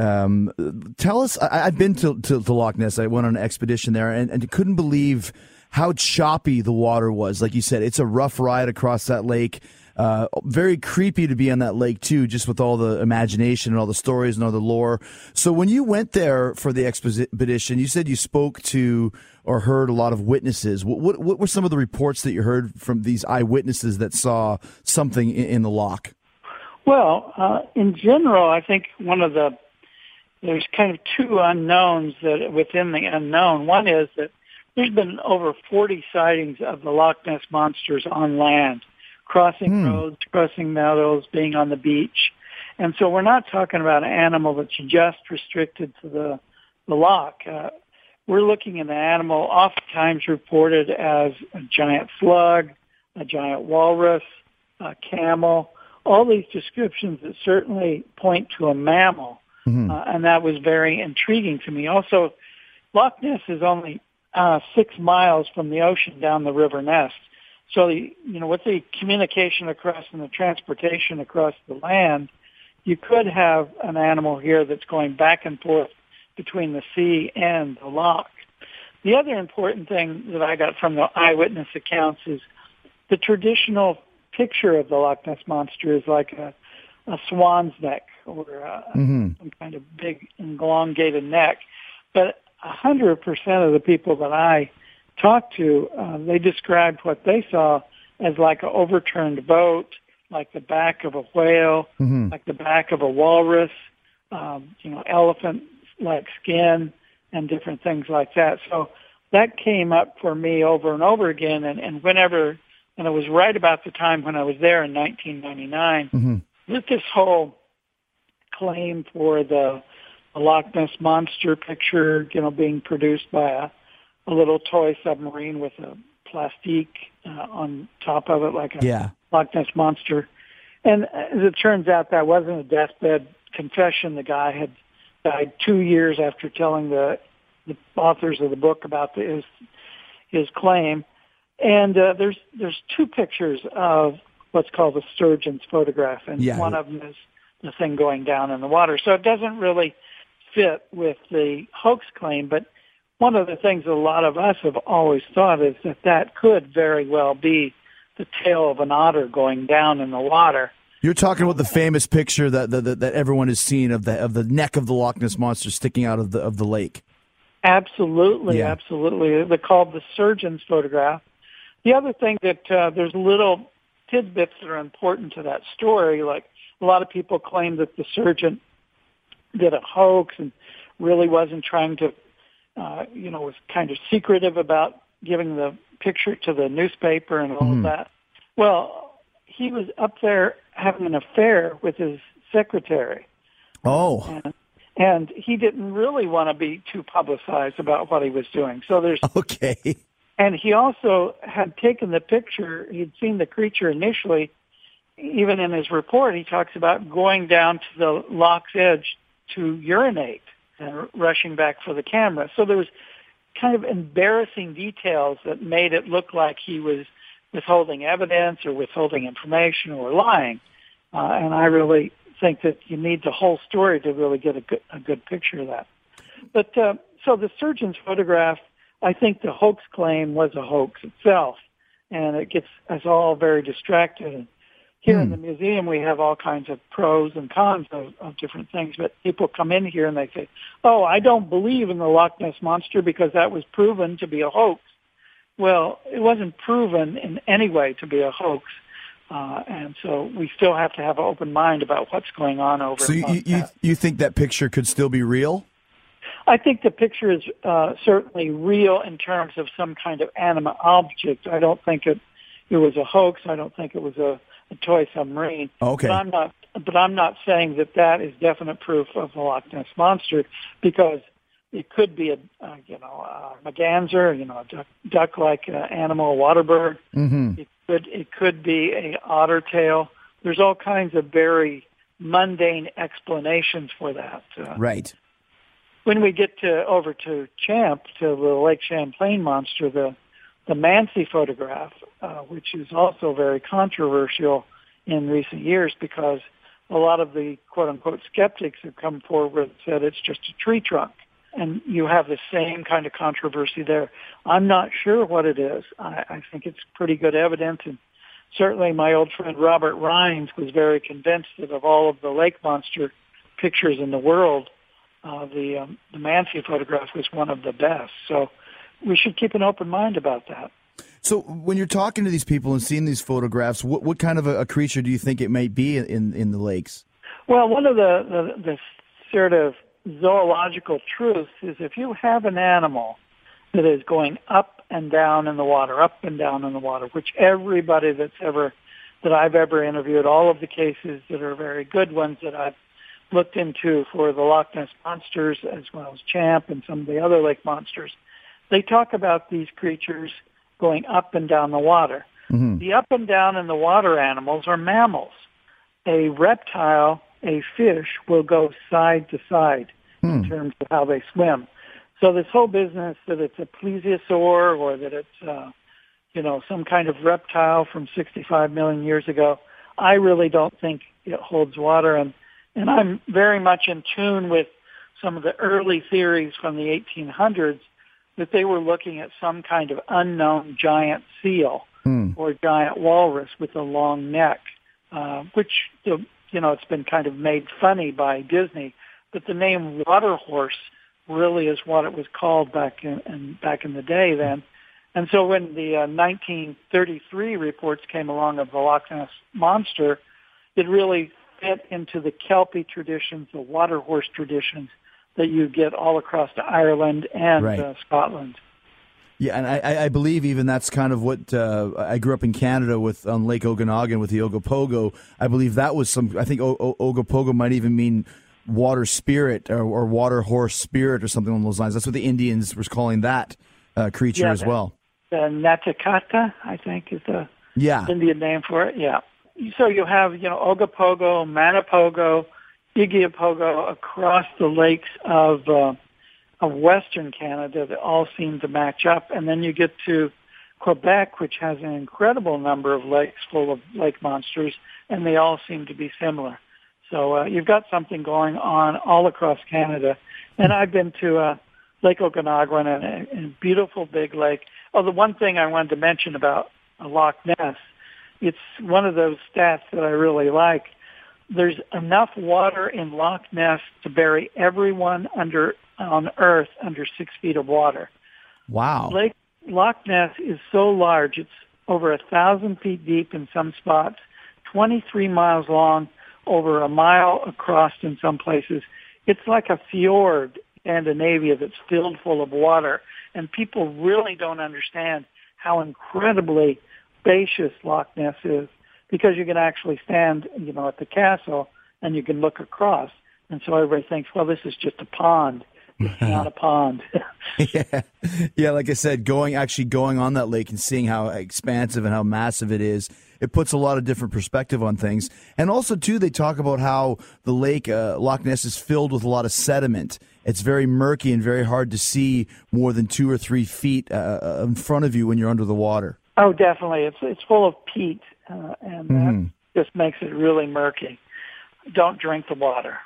S9: Tell us, I've been to Loch Ness. I went on an expedition there and couldn't believe how choppy the water was. Like you said, it's a rough ride across that lake. Very creepy to be on that lake, too, just with all the imagination and all the stories and all the lore. So when you went there for the expedition, you said you spoke to or heard a lot of witnesses. What were some of the reports that you heard from these eyewitnesses that saw something in the loch?
S8: Well, in general, I think there's kind of two unknowns that within the unknown. One is that there's been over 40 sightings of the Loch Ness monsters on land, crossing roads, crossing meadows, being on the beach. And so we're not talking about an animal that's just restricted to the loch. We're looking at an animal oftentimes reported as a giant slug, a giant walrus, a camel, all these descriptions that certainly point to a mammal. And that was very intriguing to me. Also, Loch Ness is only 6 miles from the ocean down the River Ness. So, with the communication across and the transportation across the land, you could have an animal here that's going back and forth between the sea and the loch. The other important thing that I got from the eyewitness accounts is the traditional picture of the Loch Ness Monster is like a swan's neck or some kind of big elongated neck. But 100% of the people that I talked to, they described what they saw as like an overturned boat, like the back of a whale, like the back of a walrus, elephant-like skin, and different things like that. So that came up for me over and over again, and it was right about the time when I was there in 1999, with this whole claim for the Loch Ness Monster picture, being produced by a little toy submarine with a plastique on top of it, like a Loch Ness Monster. And as it turns out, that wasn't a deathbed confession. The guy had died 2 years after telling the authors of the book about his claim. And there's 2 pictures of what's called a sturgeon's photograph, and one of them is the thing going down in the water. So it doesn't really fit with the hoax claim, but one of the things that a lot of us have always thought is that could very well be the tail of an otter going down in the water.
S9: You're talking about the famous picture that everyone has seen of the neck of the Loch Ness Monster sticking out of the lake.
S8: Absolutely, absolutely. They're called the surgeon's photograph. The other thing that there's little tidbits that are important to that story, like a lot of people claim that the surgeon did a hoax and really wasn't trying to, was kind of secretive about giving the picture to the newspaper and all of that. Well, he was up there having an affair with his secretary.
S9: Oh.
S8: And he didn't really want to be too publicized about what he was doing. So there's...
S9: Okay.
S8: And he also had taken the picture. He'd seen the creature initially. Even in his report, he talks about going down to the loch's edge to urinate and rushing back for the camera. So there was kind of embarrassing details that made it look like he was withholding evidence or withholding information or lying. And I really think that you need the whole story to really get a good picture of that. But so the surgeon's photograph, I think the hoax claim was a hoax itself, and it gets us all very distracted. And here in the museum, we have all kinds of pros and cons of different things, but people come in here and they say, oh, I don't believe in the Loch Ness Monster because that was proven to be a hoax. Well, it wasn't proven in any way to be a hoax. And so we still have to have an open mind about what's going on over
S9: there. So you think that picture could still be real?
S8: I think the picture is certainly real in terms of some kind of animate object. I don't think it was a hoax. I don't think it was a toy submarine.
S9: Okay.
S8: But I'm not saying that is definite proof of the Loch Ness Monster, because it could be a merganser, a duck-like animal, a water bird. It could be a otter tail. There's all kinds of very mundane explanations for that.
S9: Right.
S8: When we get over to Champ, to the Lake Champlain monster, the Mansi photograph, which is also very controversial in recent years because a lot of the quote-unquote skeptics have come forward and said it's just a tree trunk. And you have the same kind of controversy there. I'm not sure what it is. I think it's pretty good evidence. And certainly my old friend Robert Rines was very convinced that of all of the lake monster pictures in the world, the Mansi photograph was one of the best. So we should keep an open mind about that.
S9: So when you're talking to these people and seeing these photographs, what kind of a creature do you think it might be in the lakes?
S8: Well, one of the sort of zoological truths is if you have an animal that is going up and down in the water, which everybody that I've ever interviewed, all of the cases that are very good ones that I've looked into for the Loch Ness monsters as well as Champ and some of the other lake monsters, they talk about these creatures going up and down the water. The up and down in the water animals are mammals. A reptile, a fish, will go side to side in terms of how they swim. So this whole business that it's a plesiosaur or that it's, some kind of reptile from 65 million years ago, I really don't think it holds water. And I'm very much in tune with some of the early theories from the 1800s that they were looking at some kind of unknown giant seal or giant walrus with a long neck, which, it's been kind of made funny by Disney. But the name water horse really is what it was called back in the day then. And so when the 1933 reports came along of the Loch Ness Monster, it really fit into the Kelpie traditions, the water horse traditions that you get all across to Ireland and Scotland.
S9: Yeah, and I believe even that's kind of what I grew up in Canada with on Lake Okanagan with the Ogopogo. I believe that was I think Ogopogo might even mean water spirit or water horse spirit or something along those lines. That's what the Indians were calling that creature as well.
S8: The Natakata, I think, is the Indian name for it. Yeah. So you have, Ogopogo, Manapogo, Igiopogo across the lakes of Western Canada that all seem to match up. And then you get to Quebec, which has an incredible number of lakes full of lake monsters, and they all seem to be similar. So you've got something going on all across Canada. And I've been to Lake Okanagan, and a beautiful big lake. Oh, the one thing I wanted to mention about Loch Ness, it's one of those stats that I really like. There's enough water in Loch Ness to bury everyone on Earth under 6 feet of water.
S9: Wow.
S8: Loch Ness is so large. It's over 1,000 feet deep in some spots, 23 miles long, over a mile across in some places. It's like a fjord in Scandinavia that's filled full of water. And people really don't understand how incredibly spacious Loch Ness is, because you can actually stand, at the castle and you can look across. And so everybody thinks, well, this is just a pond. It's not a pond.
S9: Yeah, like I said, going on that lake and seeing how expansive and how massive it is, it puts a lot of different perspective on things. And also, too, they talk about how the lake, Loch Ness, is filled with a lot of sediment. It's very murky and very hard to see more than 2 or 3 feet in front of you when you're under the water.
S8: Oh, definitely. It's full of peat, and that just makes it really murky. Don't drink the water.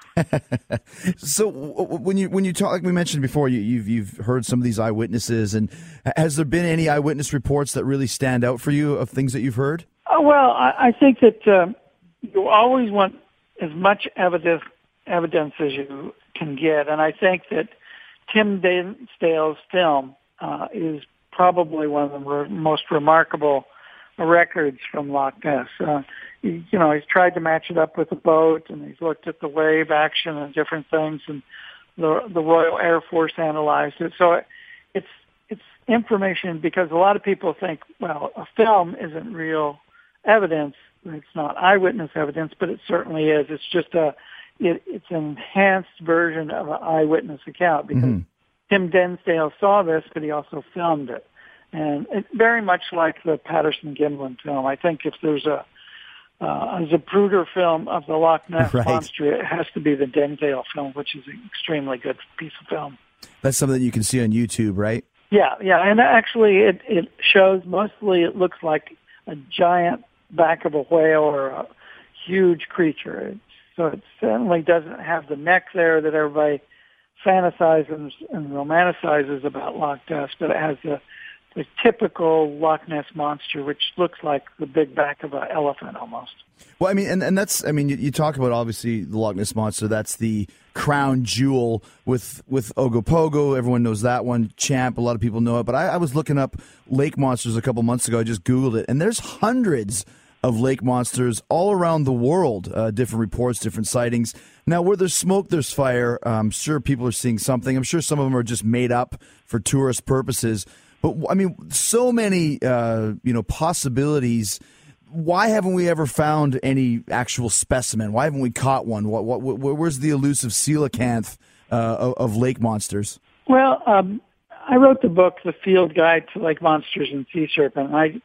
S9: So when you talk, like we mentioned before, you've heard some of these eyewitnesses, and has there been any eyewitness reports that really stand out for you of things that you've heard?
S8: Oh, well, I think that you always want as much evidence as you can get, and I think that Tim Dinsdale's film is probably one of the most remarkable records from Loch Ness. He's tried to match it up with a boat, and he's looked at the wave action and different things, and the Royal Air Force analyzed it. So it's information, because a lot of people think, well, a film isn't real evidence. It's not eyewitness evidence, but it certainly is. It's just it's an enhanced version of an eyewitness account, because Tim Dinsdale saw this, but he also filmed it. And it's very much like the Patterson-Gimlin film. I think if there's a Zapruder film of the Loch Ness Monster, it has to be the Dinsdale film, which is an extremely good piece of film.
S9: That's something that you can see on YouTube, right?
S8: Yeah, and actually it shows, mostly it looks like a giant back of a whale or a huge creature. So it certainly doesn't have the neck there that everybody fantasizes and romanticizes about Loch Ness, but it has the typical Loch Ness Monster, which looks like the big back of an elephant almost. Well,
S9: I mean, and that's, I mean, you talk about, obviously, the Loch Ness Monster. That's the crown jewel with Ogopogo. Everyone knows that one. Champ, a lot of people know it. But I was looking up lake monsters a couple months ago. I just Googled it. And there's hundreds of lake monsters all around the world, different reports, different sightings. Now, where there's smoke, there's fire. I'm sure people are seeing something. I'm sure some of them are just made up for tourist purposes. But, I mean, so many, possibilities. Why haven't we ever found any actual specimen? Why haven't we caught one? Where's the elusive coelacanth of lake monsters?
S8: Well, I wrote the book, The Field Guide to Lake Monsters and Sea Serpent. I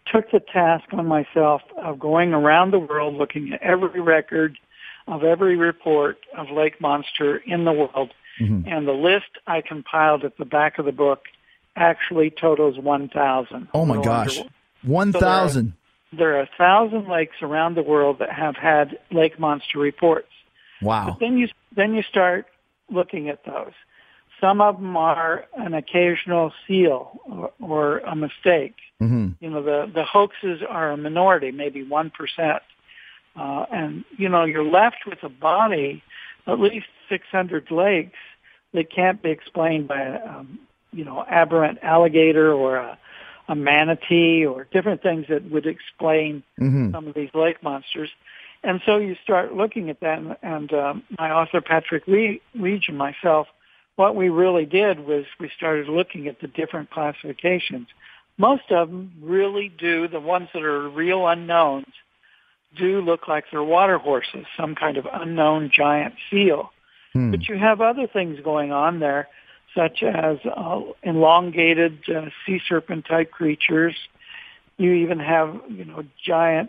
S8: took the task on myself of going around the world looking at every record of every report of lake monster in the world. Mm-hmm. And the list I compiled at the back of the book actually totals 1,000.
S9: Oh, my gosh. 1,000.
S8: So there are 1,000 lakes around the world that have had lake monster reports.
S9: Wow.
S8: But then you start looking at those. Some of them are an occasional seal or a mistake.
S9: Mm-hmm.
S8: You know, the hoaxes are a minority, maybe 1%. And, you know, you're left with a body, at least 600 lakes, that can't be explained by, aberrant alligator or a manatee or different things that would explain some of these lake monsters. And so you start looking at that, and my author, Patrick Leach, and myself, what we really did was we started looking at the different classifications. Most of them really do, the ones that are real unknowns, do look like they're water horses, some kind of unknown giant seal. But you have other things going on there, such as elongated sea serpent type creatures. You even have, giant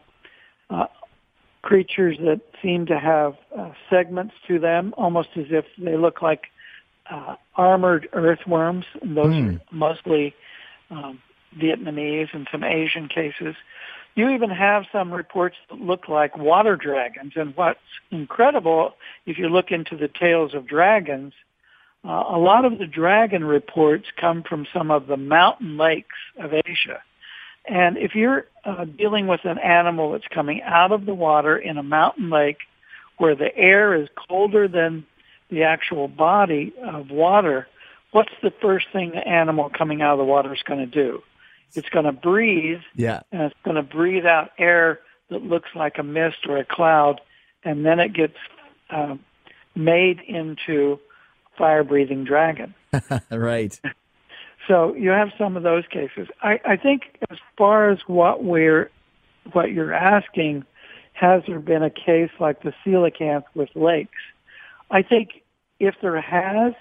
S8: creatures that seem to have segments to them, almost as if they look like armored earthworms. And those are mostly Vietnamese and some Asian cases. You even have some reports that look like water dragons. And what's incredible, if you look into the tales of dragons, a lot of the dragon reports come from some of the mountain lakes of Asia. And if you're dealing with an animal that's coming out of the water in a mountain lake where the air is colder than the actual body of water, what's the first thing the animal coming out of the water is going to do? It's going to breathe, and it's going to breathe out air that looks like a mist or a cloud, and then it gets made into fire-breathing dragon.
S9: Right.
S8: So you have some of those cases. I think as far as what you're asking, has there been a case like the coelacanth with lakes? I think if there has,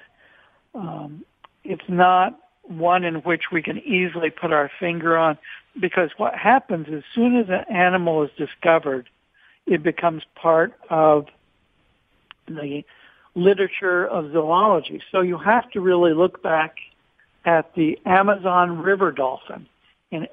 S8: it's not one in which we can easily put our finger on, because what happens as soon as an animal is discovered, it becomes part of the literature of zoology. So you have to really look back at the Amazon river dolphin. In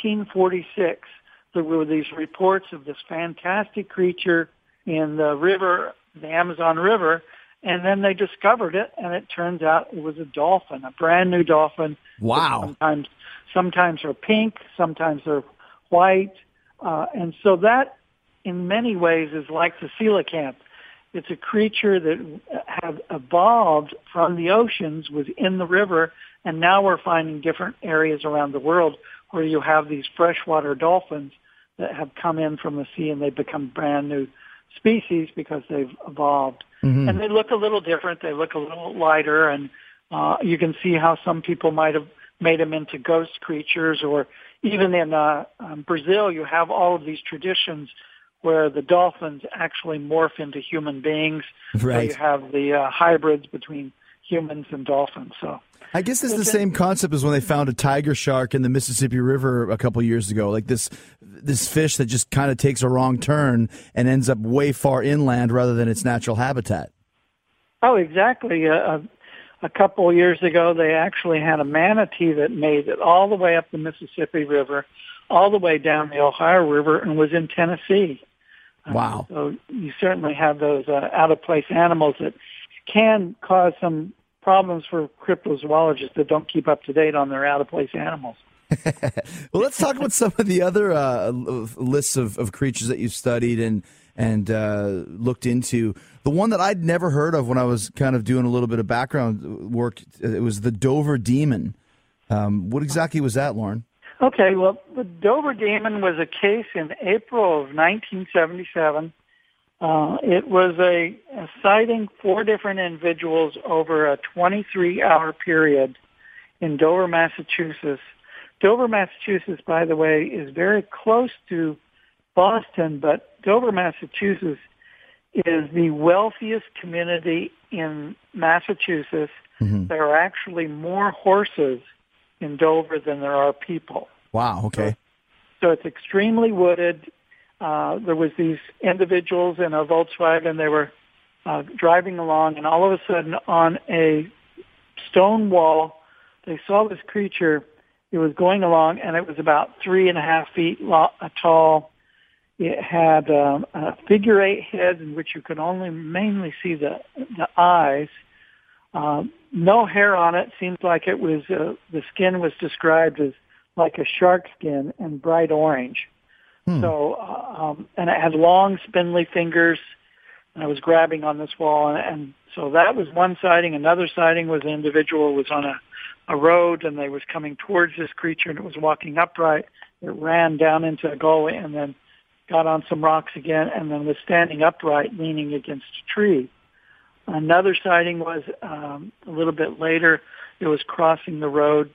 S8: 1846, there were these reports of this fantastic creature in the river, the Amazon River, and then they discovered it, and it turns out it was a dolphin, a brand new dolphin.
S9: Wow.
S8: Sometimes they're pink, sometimes they're white. And so that, in many ways, is like the coelacanth. It's a creature that had evolved from the oceans, was in the river, and now we're finding different areas around the world where you have these freshwater dolphins that have come in from the sea, and they've become brand new species because they've evolved. Mm-hmm. And they look a little different. They look a little lighter, and you can see how some people might have made them into ghost creatures, or even in Brazil, you have all of these traditions where the dolphins actually morph into human beings.
S9: Right.
S8: So you have the hybrids between humans and dolphins. So
S9: I guess it's the same concept as when they found a tiger shark in the Mississippi River a couple years ago. Like this fish that just kind of takes a wrong turn and ends up way far inland rather than its natural habitat.
S8: Oh, exactly. A couple of years ago, they actually had a manatee that made it all the way up the Mississippi River, all the way down the Ohio River, and was in Tennessee.
S9: Wow.
S8: So you certainly have those out-of-place animals that can cause some problems for cryptozoologists that don't keep up to date on their out-of-place animals.
S9: Well, let's talk about some of the other lists of creatures that you've studied and looked into. The one that I'd never heard of when I was kind of doing a little bit of background work, it was the Dover Demon. What exactly was that, Lauren?
S8: Okay, well, the Dover Demon was a case in April of 1977. It was a sighting 4 different individuals over a 23-hour period in Dover, Massachusetts. Dover, Massachusetts, by the way, is very close to Boston, but Dover, Massachusetts is the wealthiest community in Massachusetts. Mm-hmm. There are actually more horses in Dover than there are people.
S9: Wow, okay.
S8: So it's extremely wooded. There was these individuals in a Volkswagen. They were driving along, and all of a sudden on a stone wall, they saw this creature. It was going along, and it was about 3.5 feet tall. It had a figure-8 head in which you could only mainly see the eyes. No hair on it. Seems like it was the skin was described as like a shark skin and bright orange. So, and it had long, spindly fingers. And I was grabbing on this wall, and so that was one sighting. Another sighting was an individual who was on a road, and they was coming towards this creature, and it was walking upright. It ran down into a gully, and then got on some rocks again, and then was standing upright, leaning against a tree. Another sighting was a little bit later. It was crossing the road,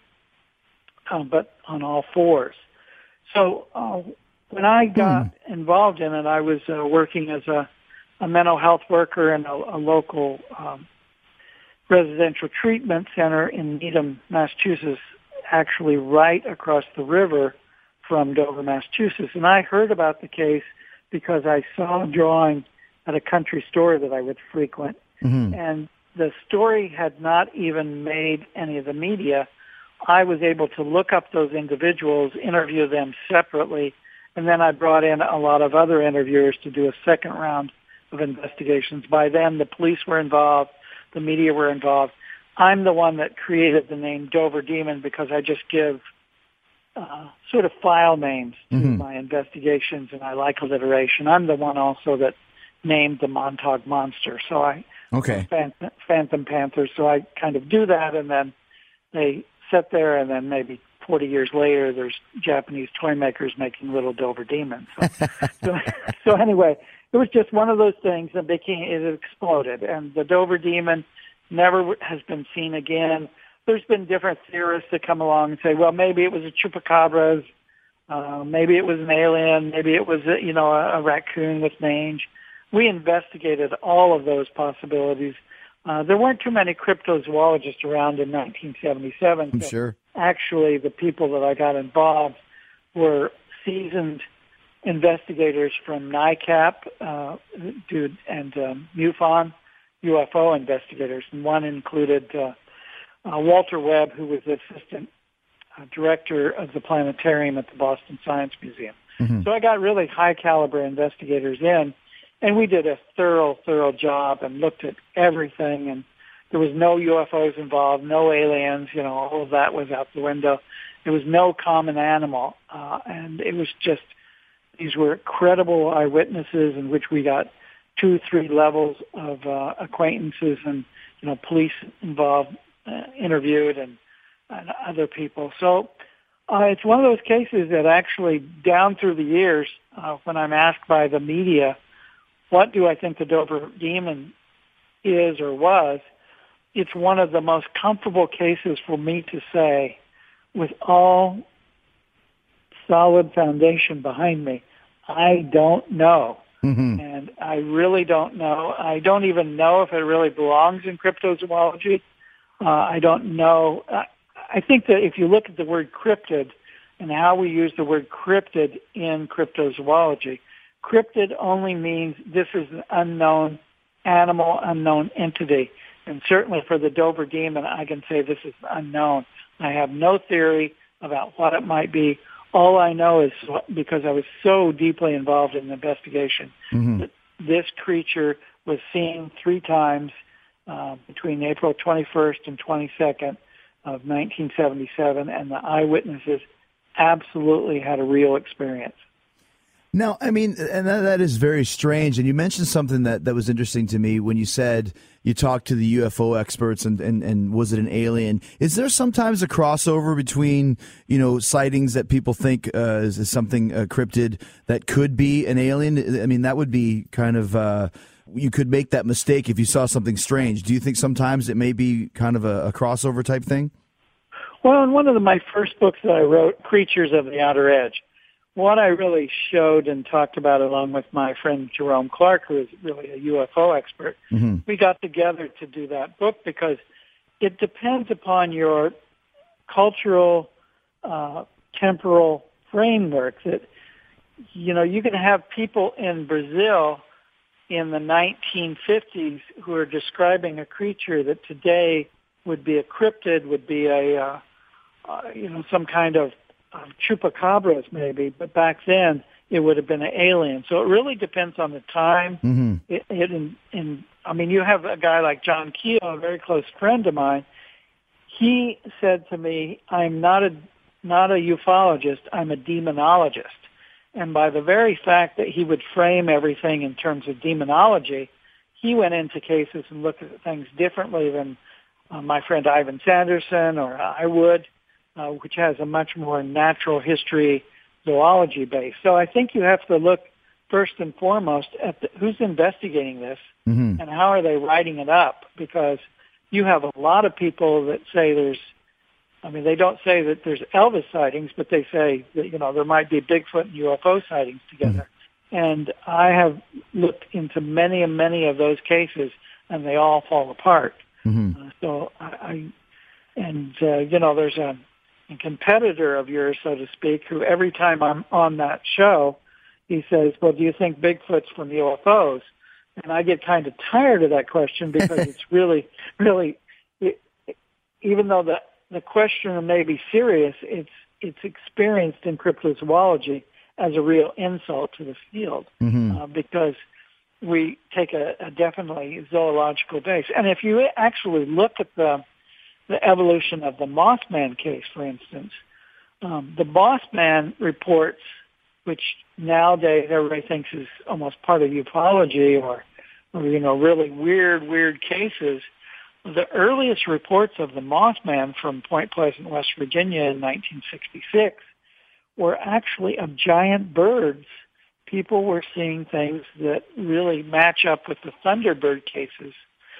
S8: but on all fours. So when I got involved in it, I was working as a mental health worker in a local residential treatment center in Needham, Massachusetts, actually right across the river from Dover, Massachusetts. And I heard about the case because I saw a drawing at a country store that I would frequent. And the story had not even made any of the media. I was able to look up those individuals, interview them separately, and then I brought in a lot of other interviewers to do a second round of investigations. By then, the police were involved, the media were involved. I'm the one that created the name Dover Demon because I just give sort of file names to my investigations, and I like alliteration. I'm the one also that named the Montauk Monster. So Phantom Panthers. So I kind of do that, and then they sit there, and then maybe 40 years later, there's Japanese toy makers making little Dover Demons. So anyway, it was just one of those things that it exploded, and the Dover Demon never has been seen again. There's been different theorists that come along and say, well, maybe it was a chupacabra, maybe it was an alien, maybe it was a raccoon with mange. We investigated all of those possibilities. There weren't too many cryptozoologists around in 1977.
S9: I'm sure.
S8: Actually, the people that I got involved were seasoned investigators from NICAP and MUFON, UFO investigators. And one included Walter Webb, who was the assistant director of the planetarium at the Boston Science Museum. So I got really high-caliber investigators in, and we did a thorough job and looked at everything, and there was no UFOs involved, no aliens, all of that was out the window. There was no common animal, and it was just, these were credible eyewitnesses in which we got 2-3 levels of acquaintances and, police involved, interviewed, and other people. So it's one of those cases that actually, down through the years, when I'm asked by the media, what do I think the Dover Demon is or was, it's one of the most comfortable cases for me to say, with all solid foundation behind me, I don't know. And I really don't know. I don't even know if it really belongs in cryptozoology. I don't know. I think that if you look at the word cryptid and how we use the word cryptid in cryptozoology, cryptid only means this is an unknown animal, unknown entity. And certainly for the Dover Demon, I can say this is unknown. I have no theory about what it might be. All I know is, because I was so deeply involved in the investigation, that this creature was seen 3 times between April 21st and 22nd of 1977, and the eyewitnesses absolutely had a real experience.
S9: Now, I mean, and that is very strange. And you mentioned something that was interesting to me when you said you talked to the UFO experts and was it an alien? Is there sometimes a crossover between, sightings that people think is something cryptid that could be an alien? I mean, that would be kind of, you could make that mistake if you saw something strange. Do you think sometimes it may be kind of a crossover type thing?
S8: Well, in one of my first books that I wrote, Creatures of the Outer Edge, what I really showed and talked about along with my friend Jerome Clark, who is really a UFO expert, we got together to do that book because it depends upon your cultural, temporal framework that, you can have people in Brazil in the 1950s who are describing a creature that today would be a cryptid, would be some kind of chupacabras maybe, but back then it would have been an alien. So it really depends on the time.
S9: Mm-hmm.
S8: You have a guy like John Keel, a very close friend of mine. He said to me, I'm not a ufologist, I'm a demonologist. And by the very fact that he would frame everything in terms of demonology, he went into cases and looked at things differently than my friend Ivan Sanderson or I would, which has a much more natural history zoology base. So I think you have to look first and foremost at who's investigating this
S9: mm-hmm.
S8: and how are they writing it up, because you have a lot of people that say they don't say that there's Elvis sightings, but they say that, there might be Bigfoot and UFO sightings together.
S9: Mm-hmm.
S8: And I have looked into many and many of those cases, and they all fall apart.
S9: Mm-hmm.
S8: There's a competitor of yours, so to speak, who every time I'm on that show, he says, well, do you think Bigfoot's from UFOs? And I get kind of tired of that question because it's really, even though the questioner may be serious, it's experienced in cryptozoology as a real insult to the field,
S9: mm-hmm.
S8: Because we take a definitely zoological base. And if you actually look at the evolution of the Mothman case, for instance, the Mothman reports, which nowadays everybody thinks is almost part of ufology or really weird cases. The earliest reports of the Mothman from Point Pleasant, West Virginia in 1966 were actually of giant birds. People were seeing things that really match up with the Thunderbird cases.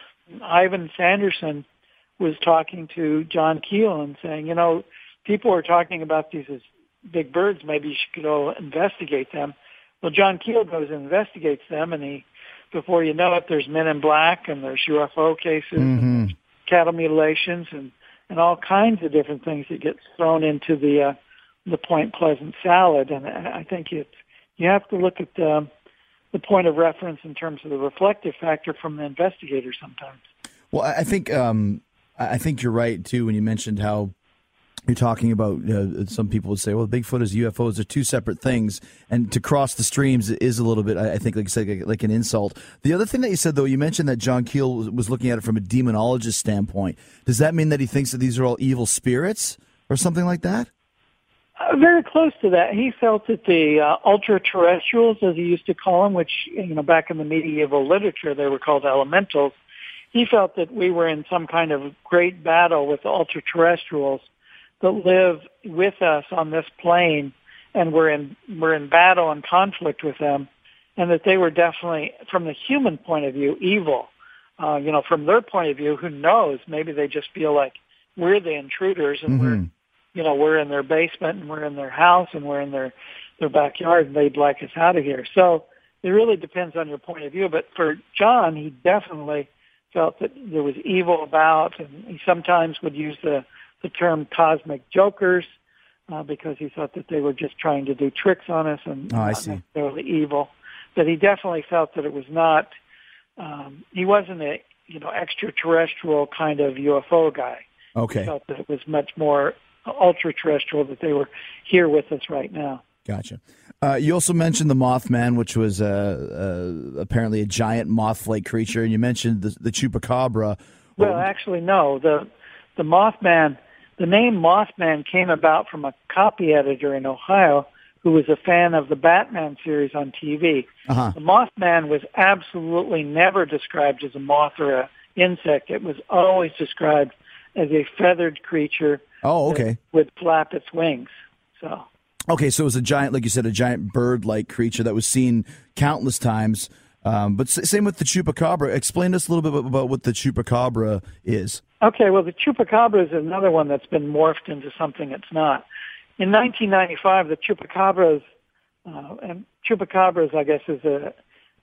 S8: Ivan Sanderson was talking to John Keel and saying, people are talking about these as big birds. Maybe you should go investigate them. Well, John Keel goes and investigates them, and before you know it, there's Men in Black, and there's UFO cases,
S9: mm-hmm.
S8: and there's cattle mutilations, and all kinds of different things that get thrown into the Point Pleasant salad. And I think you have to look at the point of reference in terms of the reflective factor from the investigator sometimes.
S9: Well, I think you're right too when you mentioned how you're talking about. Some people would say, "Well, Bigfoot is UFOs; they're two separate things." And to cross the streams is a little bit, I think, like you said, like an insult. The other thing that you said, though, you mentioned that John Keel was looking at it from a demonologist standpoint. Does that mean that he thinks that these are all evil spirits or something like that?
S8: Very close to that. He felt that the ultra-terrestrials, as he used to call them, which back in the medieval literature they were called elementals. He felt that we were in some kind of great battle with the ultra-terrestrials that live with us on this plane, and we're in battle and conflict with them, and that they were definitely, from the human point of view, evil. From their point of view, who knows? Maybe they just feel like we're the intruders, and
S9: mm-hmm.
S8: we're in their basement, and we're in their house, and we're in their backyard, and they'd like us out of here. So it really depends on your point of view. But for John, he definitely felt that there was evil about, and he sometimes would use the term cosmic jokers because he thought that they were just trying to do tricks on us and not necessarily evil. But he definitely felt that it was not, he wasn't a extraterrestrial kind of UFO guy.
S9: Okay.
S8: He felt that it was much more ultra-terrestrial, that they were here with us right now.
S9: Gotcha. You also mentioned the Mothman, which was apparently a giant moth-like creature, and you mentioned the chupacabra.
S8: Well, actually, no. The Mothman, the name Mothman came about from a copy editor in Ohio who was a fan of the Batman series on TV.
S9: Uh-huh.
S8: The Mothman was absolutely never described as a moth or an insect. It was always described as a feathered creature that would flap its wings.
S9: Okay, so it was a giant, like you said, a giant bird-like creature that was seen countless times. But same with the chupacabra. Explain to us a little bit about what the chupacabra is. Okay,
S8: well, the chupacabra is another one that's been morphed into something it's not. In 1995, the chupacabras, and chupacabras, I guess, is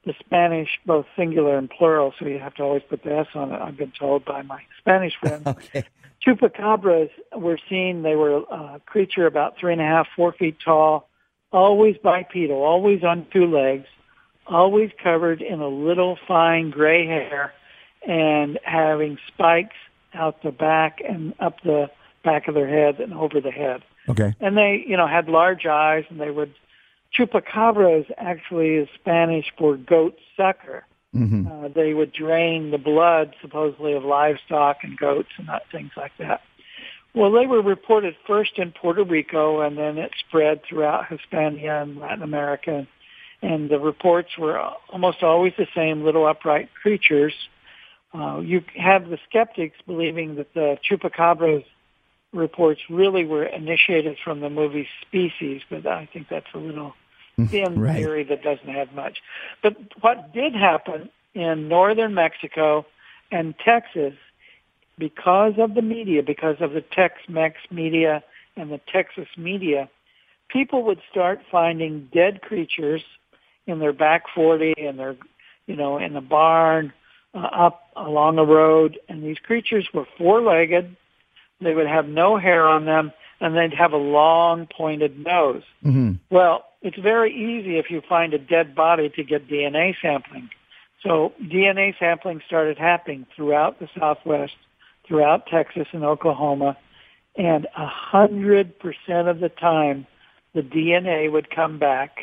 S8: the Spanish, both singular and plural, so you have to always put the S on it, I've been told by my Spanish friends.
S9: Okay.
S8: Chupacabras were seen, they were a creature about 3.5, 4 feet tall, always bipedal, always on two legs, always covered in a little fine gray hair and having spikes out the back and up the back of their head and over the head.
S9: Okay.
S8: And they, had large eyes, and they would, chupacabras actually is Spanish for goat sucker.
S9: Mm-hmm.
S8: They would drain the blood, supposedly, of livestock and goats and things like that. Well, they were reported first in Puerto Rico, and then it spread throughout Hispania and Latin America. And the reports were almost always the same, little upright creatures. You have the skeptics believing that the chupacabras reports really were initiated from the movie Species, but I think that's a little thin
S9: Right.
S8: theory that doesn't have much. But what did happen in northern Mexico and Texas, because of the media, because of the Tex-Mex media and the Texas media, people would start finding dead creatures in their back 40 and their, in the barn, up along a road. And these creatures were four-legged. They would have no hair on them, and they'd have a long pointed nose.
S9: Mm-hmm.
S8: Well, it's very easy if you find a dead body to get DNA sampling. So DNA sampling started happening throughout the Southwest, throughout Texas and Oklahoma, and 100% of the time the DNA would come back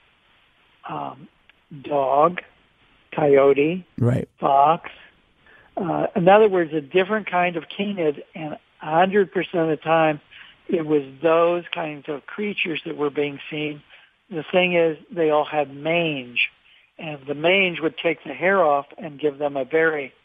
S8: dog, coyote,
S9: Right.
S8: fox. In other words, a different kind of canid, and 100% of the time it was those kinds of creatures that were being seen. The thing is, they all had mange, and the mange would take the hair off and give them a very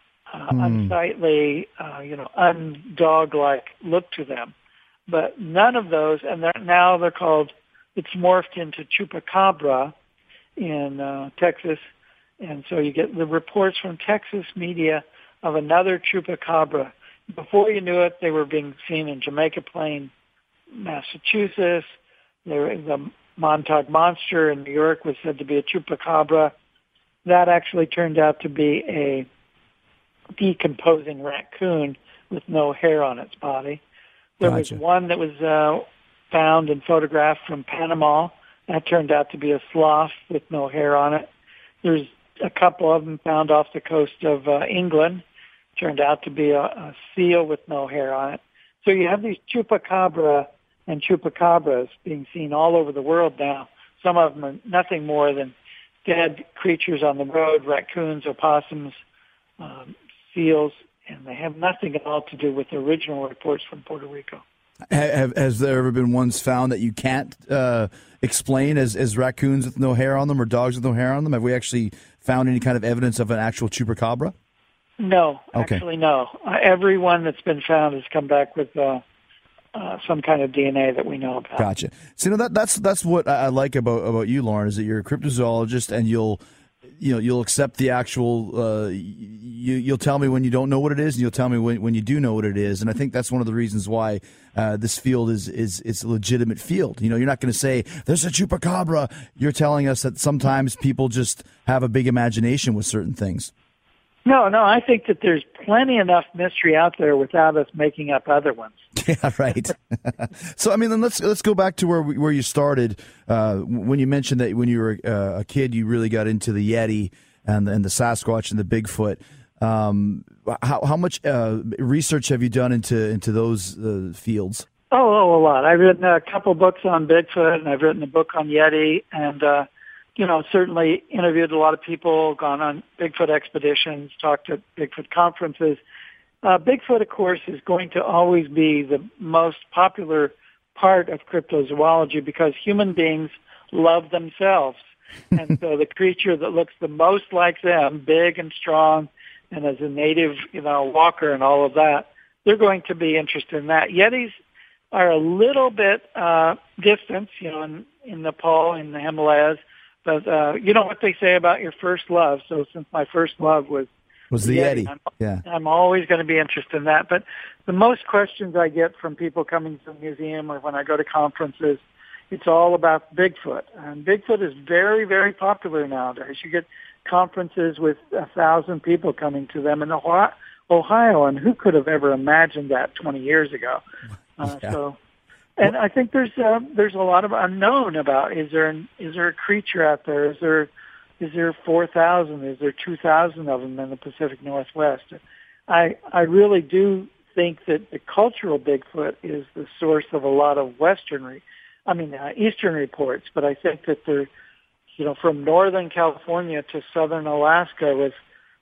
S8: unsightly, undog-like look to them. But none of those, and now they're called, it's morphed into chupacabra in Texas, and so you get the reports from Texas media of another chupacabra. Before you knew it, they were being seen in Jamaica Plain, Massachusetts. The Montauk Monster in New York was said to be a chupacabra. That actually turned out to be a decomposing raccoon with no hair on its body. There
S9: Gotcha.
S8: was one that was found and photographed from Panama. That turned out to be a sloth with no hair on it. There's a couple of them found off the coast of England. Turned out to be a seal with no hair on it. So you have these chupacabra and chupacabras being seen all over the world now. Some of them are nothing more than dead creatures on the road, raccoons, opossums, seals, and they have nothing at all to do with the original reports from Puerto Rico.
S9: Has there ever been ones found that you can't explain as raccoons with no hair on them or dogs with no hair on them? Have we actually found any kind of evidence of an actual chupacabra?
S8: No,
S9: Okay.
S8: actually no. Every one that's been found has come back with some kind of DNA that we know about.
S9: Gotcha. So that's what I like about you, Lauren, is that you're a cryptozoologist and you'll accept the actual. You'll tell me when you don't know what it is, and you'll tell me when you do know what it is. And I think that's one of the reasons why this field is a legitimate field. You're not going to say there's a chupacabra. You're telling us that sometimes people just have a big imagination with certain things.
S8: No, I think that there's plenty enough mystery out there without us making up other ones.
S9: Yeah, right. So, then let's go back to where you started. When you mentioned that when you were a kid, you really got into the Yeti and the Sasquatch and the Bigfoot. How much research have you done into those fields?
S8: Oh, a lot. I've written a couple books on Bigfoot, and I've written a book on Yeti, and certainly interviewed a lot of people, gone on Bigfoot expeditions, talked at Bigfoot conferences. Bigfoot, of course, is going to always be the most popular part of cryptozoology because human beings love themselves. And so the creature that looks the most like them, big and strong, and as a native, walker and all of that, they're going to be interested in that. Yetis are a little bit distant, in Nepal, in the Himalayas. But you know what they say about your first love. So since my first love was
S9: the Yeti,
S8: I'm always going to be interested in that. But the most questions I get from people coming to the museum or when I go to conferences it's all about Bigfoot. And Bigfoot is very, very popular nowadays. You get conferences with 1,000 people coming to them in Ohio, and who could have ever imagined that 20 years ago? And I think there's a lot of unknown about is there a creature out there? Is there 4,000? Is there 2,000 of them in the Pacific Northwest? I really do think that the cultural Bigfoot is the source of a lot of Eastern reports. But I think that they're, from Northern California to Southern Alaska with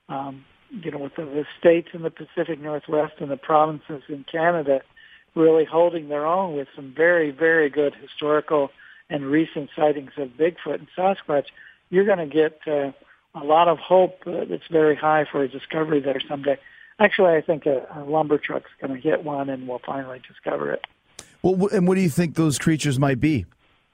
S8: the states in the Pacific Northwest and the provinces in Canada really holding their own with some very, very good historical and recent sightings of Bigfoot and Sasquatch, you're going to get a lot of hope that's very high for a discovery there someday. Actually, I think a lumber truck's going to hit one and we'll finally discover it.
S9: Well, and what do you think those creatures might be?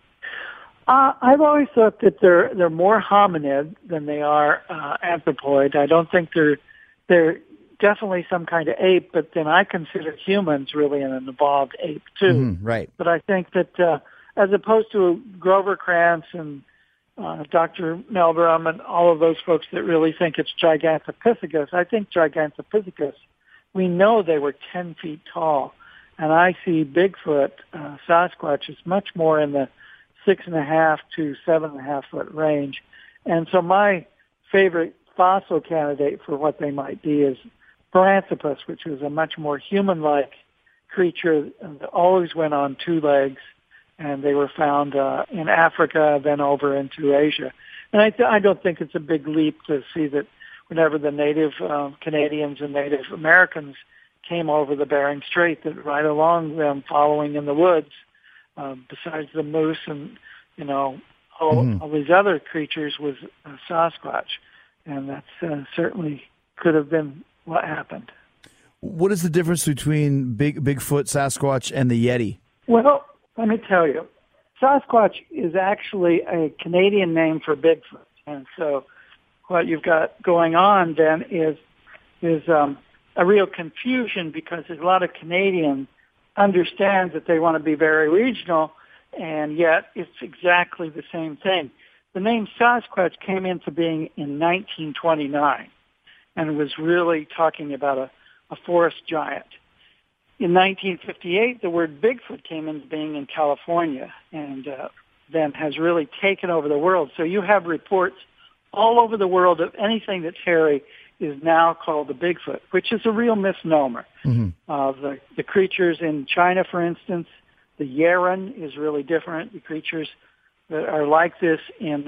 S8: I've always thought that they're more hominid than they are anthropoid. I don't think they're definitely some kind of ape, but then I consider humans really an evolved ape too.
S9: Right.
S8: But I think that as opposed to Grover Krantz and Dr. Melbrum and all of those folks that really think it's Gigantopithecus, I think Gigantopithecus, we know they were 10 feet tall. And I see Bigfoot, Sasquatch, is much more in the 6.5 to 7.5 foot range. And so my favorite fossil candidate for what they might be is Paranthropus, which was a much more human-like creature that always went on 2 legs, and they were found in Africa, then over into Asia. And I don't think it's a big leap to see that whenever the native Canadians and Native Americans came over the Bering Strait, that right along them, following in the woods, besides the moose and all these other creatures, was Sasquatch, and that's certainly could have been what happened.
S9: What is the difference between Bigfoot, Sasquatch, and the Yeti?
S8: Well, let me tell you, Sasquatch is actually a Canadian name for Bigfoot, and so what you've got going on then is a real confusion because a lot of Canadians understand that they want to be very regional, and yet it's exactly the same thing. The name Sasquatch came into being in 1929 and was really talking about a forest giant. In 1958, the word Bigfoot came into being in California and then has really taken over the world. So you have reports all over the world of anything that's hairy is now called the Bigfoot, which is a real misnomer. The creatures in China, for instance, the Yeren is really different. The creatures that are like this in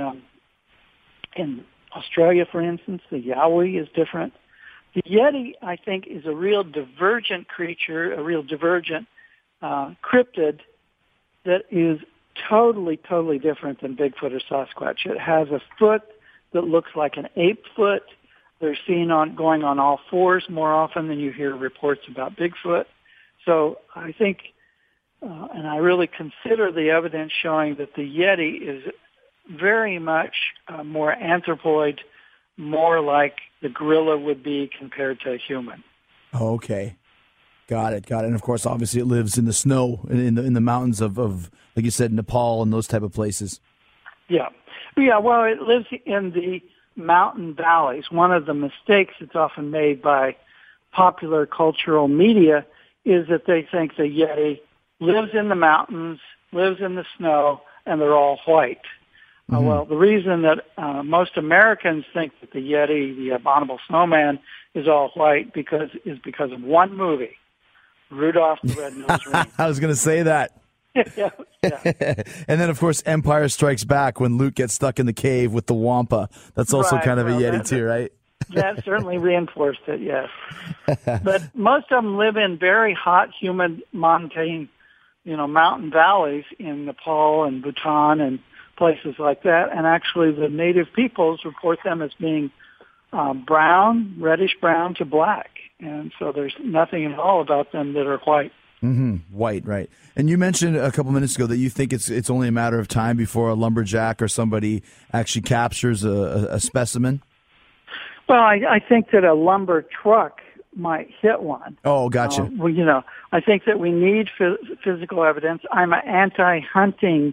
S8: Australia, for instance, the Yowie is different. The Yeti, I think, is a real divergent creature, a real divergent cryptid that is totally, totally different than Bigfoot or Sasquatch. It has a foot that looks like an ape foot. They're seen going on all fours more often than you hear reports about Bigfoot. So I think, and I really consider the evidence showing that the Yeti is very much more anthropoid, more like the gorilla would be compared to a human.
S9: Okay. Got it. And of course, obviously it lives in the snow, in the mountains of, like you said, Nepal and those type of places.
S8: Yeah. Well, it lives in the mountain valleys. One of the mistakes that's often made by popular cultural media is that they think the Yeti lives in the mountains, lives in the snow, and they're all white. Well, the reason that most Americans think that the Yeti, the abominable snowman, is all white is because of one movie, Rudolph the Red-Nosed Reindeer.
S9: I was going to say that.
S8: Yeah.
S9: And then, of course, Empire Strikes Back when Luke gets stuck in the cave with the Wampa. That's also kind of a Yeti too, right?
S8: That certainly reinforced it, yes. But most of them live in very hot, humid mountain valleys in Nepal and Bhutan and places like that. And actually the native peoples report them as being brown, reddish brown to black. And so there's nothing at all about them that are white.
S9: White, right. And you mentioned a couple minutes ago that you think it's only a matter of time before a lumberjack or somebody actually captures a specimen.
S8: Well, I think that a lumber truck might hit one.
S9: Oh, gotcha.
S8: I think that we need physical evidence. I'm an anti-hunting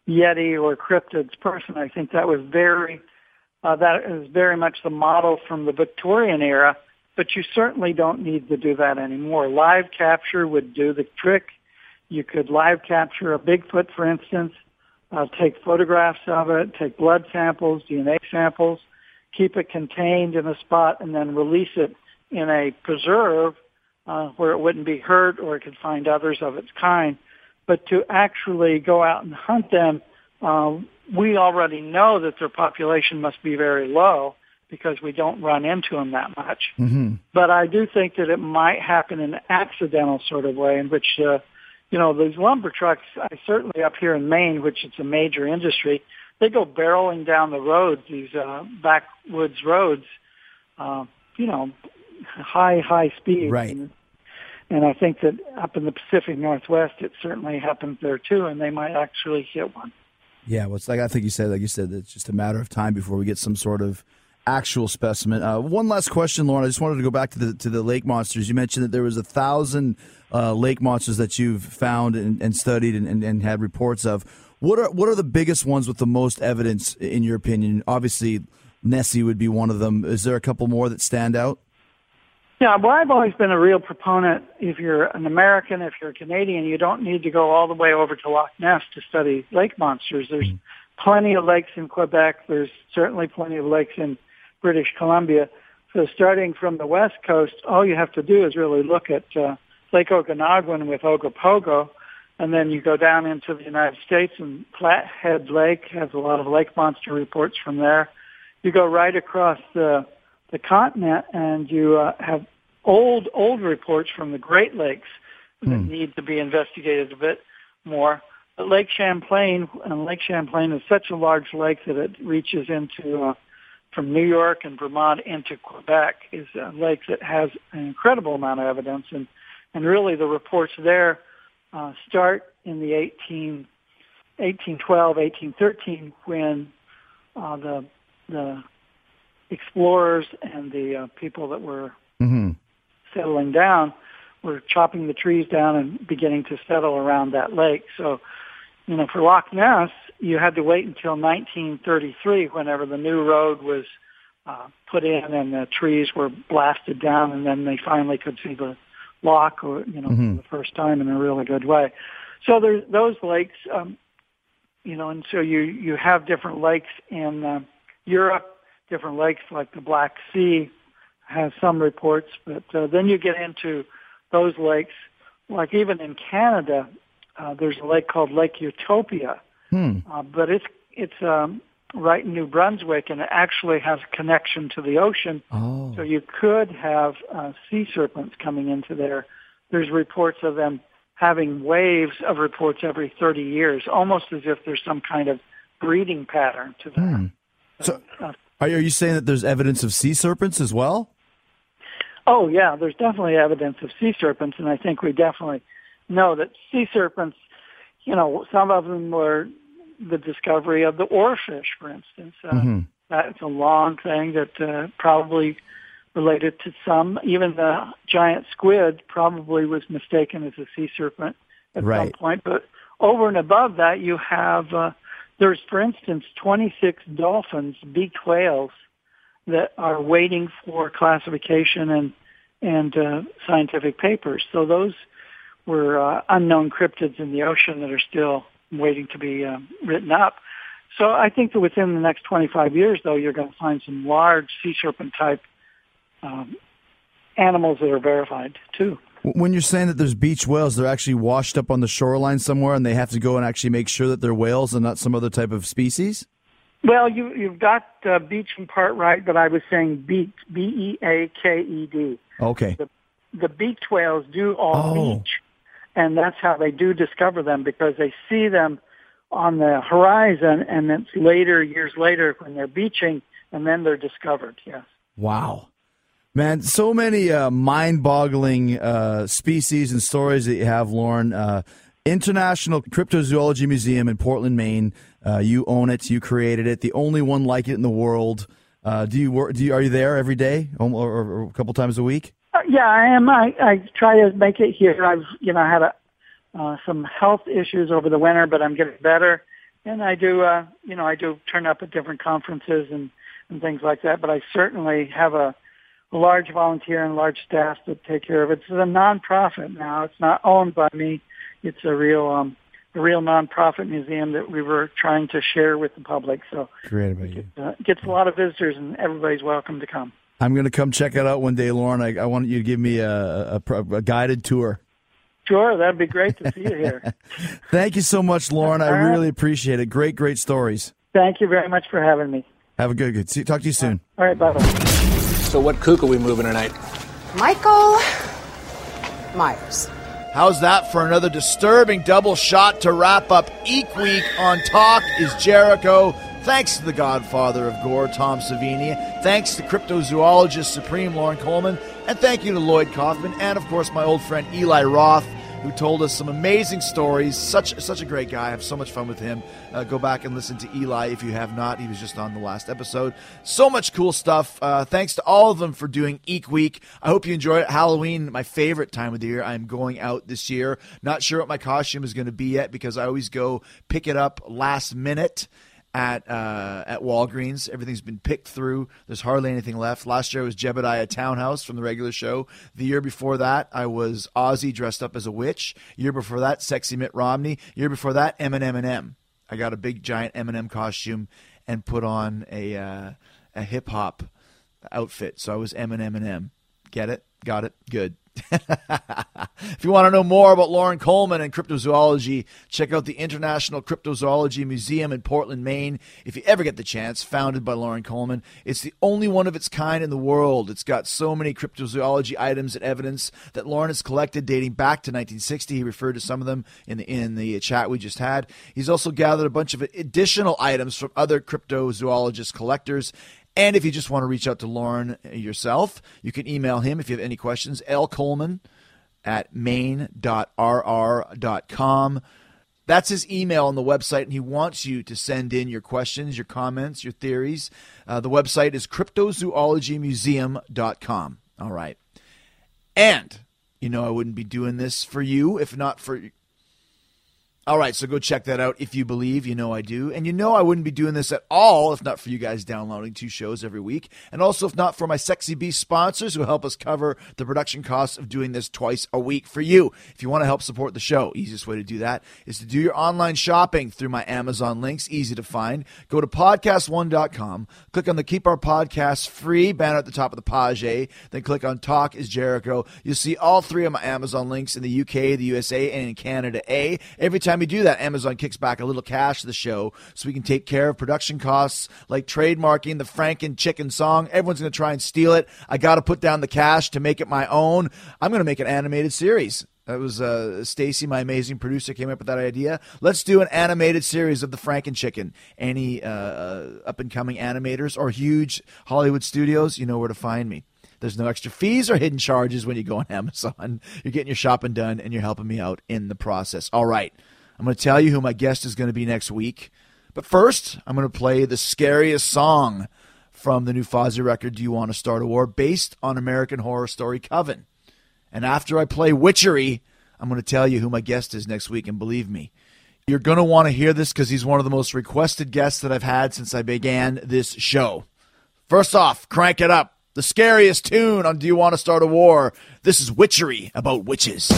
S8: Yeti or cryptids person. I think that was that is very much the model from the Victorian era, but you certainly don't need to do that anymore. Live capture would do the trick. You could live capture a Bigfoot, for instance, take photographs of it, take blood samples, DNA samples, keep it contained in a spot, and then release it in a preserve where it wouldn't be hurt, or it could find others of its kind. But to actually go out and hunt them, we already know that their population must be very low because we don't run into them that much.
S9: Mm-hmm.
S8: But I do think that it might happen in an accidental sort of way in which, these lumber trucks, certainly up here in Maine, which it's a major industry, they go barreling down the roads, these backwoods roads, high speed.
S9: Right.
S8: And I think that up in the Pacific Northwest, it certainly happens there too, and they might actually hit one.
S9: Yeah, well, it's like you said, it's just a matter of time before we get some sort of actual specimen. One last question, Lauren. I just wanted to go back to the lake monsters. You mentioned that there was 1,000 lake monsters that you've found and studied and had reports of. What are the biggest ones with the most evidence, in your opinion? Obviously, Nessie would be one of them. Is there a couple more that stand out?
S8: Yeah, well, I've always been a real proponent. If you're an American, if you're a Canadian, you don't need to go all the way over to Loch Ness to study lake monsters. There's plenty of lakes in Quebec. There's certainly plenty of lakes in British Columbia. So starting from the west coast, all you have to do is really look at Lake Okanagan with Ogopogo, and then you go down into the United States, and Flathead Lake has a lot of lake monster reports from there. You go right across the continent, and you have old reports from the Great Lakes that need to be investigated a bit more. But Lake Champlain is such a large lake that it reaches into from New York and Vermont into Quebec, is a lake that has an incredible amount of evidence, and really the reports there start in the 1812, 1813, when the explorers and the people that were settling down were chopping the trees down and beginning to settle around that lake. So, for Loch Ness, you had to wait until 1933, whenever the new road was put in and the trees were blasted down, and then they finally could see the loch, for the first time in a really good way. So there's those lakes, and so you have different lakes in Europe. Different lakes like the Black Sea has some reports, but then you get into those lakes, like even in Canada, there's a lake called Lake Utopia, but it's right in New Brunswick, and it actually has a connection to the ocean.
S9: Oh.
S8: So you could have sea serpents coming into there. There's reports of them having waves of reports every 30 years, almost as if there's some kind of breeding pattern to that.
S9: So, are you saying that there's evidence of sea serpents as well?
S8: Oh, yeah, there's definitely evidence of sea serpents, and I think we definitely know that sea serpents, some of them were the discovery of the oarfish, for instance. That's a long thing that probably related to some. Even the giant squid probably was mistaken as a sea serpent at some point. But over and above that, you have... there's, for instance, 26 dolphins, beaked whales, that are waiting for classification and scientific papers. So those were unknown cryptids in the ocean that are still waiting to be written up. So I think that within the next 25 years, though, you're going to find some large sea serpent type animals that are verified too.
S9: When you're saying that there's beach whales, they're actually washed up on the shoreline somewhere, and they have to go and actually make sure that they're whales and not some other type of species?
S8: Well, you've got beach in part right, but I was saying beaked, B-E-A-K-E-D.
S9: Okay.
S8: The beaked whales do all beach, and that's how they do discover them, because they see them on the horizon, and it's years later, when they're beaching, and then they're discovered, yes.
S9: Wow. Man, so many mind-boggling species and stories that you have, Lauren. International Cryptozoology Museum in Portland, Maine. You own it. You created it. The only one like it in the world. Are you there every day or a couple times a week?
S8: Yeah, I am. I try to make it here. I've had some health issues over the winter, but I'm getting better. And I do, I do turn up at different conferences and things like that, but I certainly have a large volunteer and large staff that take care of it. It's a nonprofit now. It's not owned by me. It's a real nonprofit museum that we were trying to share with the public. So
S9: great about you.
S8: It gets a lot of visitors, and everybody's welcome to come.
S9: I'm going to come check it out one day, Lauren. I want you to give me a guided tour.
S8: Sure, that'd be great to see you here.
S9: Thank you so much, Lauren. I really appreciate it. Great stories.
S8: Thank you very much for having me.
S9: Have a good. Talk to you soon.
S8: All right, bye-bye.
S10: So what kook are we moving tonight?
S11: Michael Myers.
S4: How's that for another disturbing double shot to wrap up Eek Week on Talk is Jericho? Thanks to the godfather of gore, Tom Savini. Thanks to cryptozoologist supreme Lauren Coleman. And thank you to Lloyd Kaufman. And, of course, my old friend Eli Roth, who told us some amazing stories. Such a great guy. I have so much fun with him. Go back and listen to Eli if you have not. He was just on the last episode. So much cool stuff. Thanks to all of them for doing Eek Week. I hope you enjoyed it. Halloween, my favorite time of the year. I'm going out this year. Not sure what my costume is going to be yet because I always go pick it up last minute at Walgreens. Everything's been picked through. There's hardly anything left. Last year I was Jebediah Townhouse from the regular show. The year before that, I was Ozzy dressed up as a witch. Year before that, Sexy Mitt Romney. Year before that, Eminem. I got a big giant Eminem costume and put on a hip hop outfit. So I was Eminem. Get it? Got it? Good. If you want to know more about Lauren Coleman and cryptozoology, check out the International Cryptozoology Museum in Portland, Maine. If you ever get the chance, founded by Lauren Coleman. It's the only one of its kind in the world. It's got so many cryptozoology items and evidence that Lauren has collected dating back to 1960. He referred to some of them in the chat we just had. He's also gathered a bunch of additional items from other cryptozoologist collectors. And if you just want to reach out to Lauren yourself, you can email him if you have any questions, lcoleman@maine.rr.com. That's his email on the website, and he wants you to send in your questions, your comments, your theories. The website is cryptozoologymuseum.com. All right. And, I wouldn't be doing this for you if not for... All right, so go check that out if you believe. I do. And I wouldn't be doing this at all if not for you guys downloading 2 shows every week. And also if not for my Sexy Beast sponsors who help us cover the production costs of doing this twice a week for you. If you want to help support the show, easiest way to do that is to do your online shopping through my Amazon links, easy to find. Go to podcast1.com, click on the Keep Our Podcasts Free banner at the top of the page, then click on Talk is Jericho. You'll see all 3 of my Amazon links in the UK, the USA, and in Canada A. Every time we do that, Amazon kicks back a little cash to the show so we can take care of production costs like trademarking the Franken Chicken song. Everyone's going to try and steal it. I got to put down the cash to make it my own. I'm going to make an animated series. That was Stacy, my amazing producer, came up with that idea. Let's do an animated series of the Franken Chicken. Any up-and-coming animators or huge Hollywood studios, you know where to find me. There's no extra fees or hidden charges when you go on Amazon. You're getting your shopping done, and you're helping me out in the process. All right. I'm going to tell you who my guest is going to be next week. But first, I'm going to play the scariest song from the new Fozzy record, Do You Want to Start a War, based on American Horror Story Coven. And after I play Witchery, I'm going to tell you who my guest is next week. And believe me, you're going to want to hear this because he's one of the most requested guests that I've had since I began this show. First off, crank it up. The scariest tune on Do You Want to Start a War? This is Witchery about witches.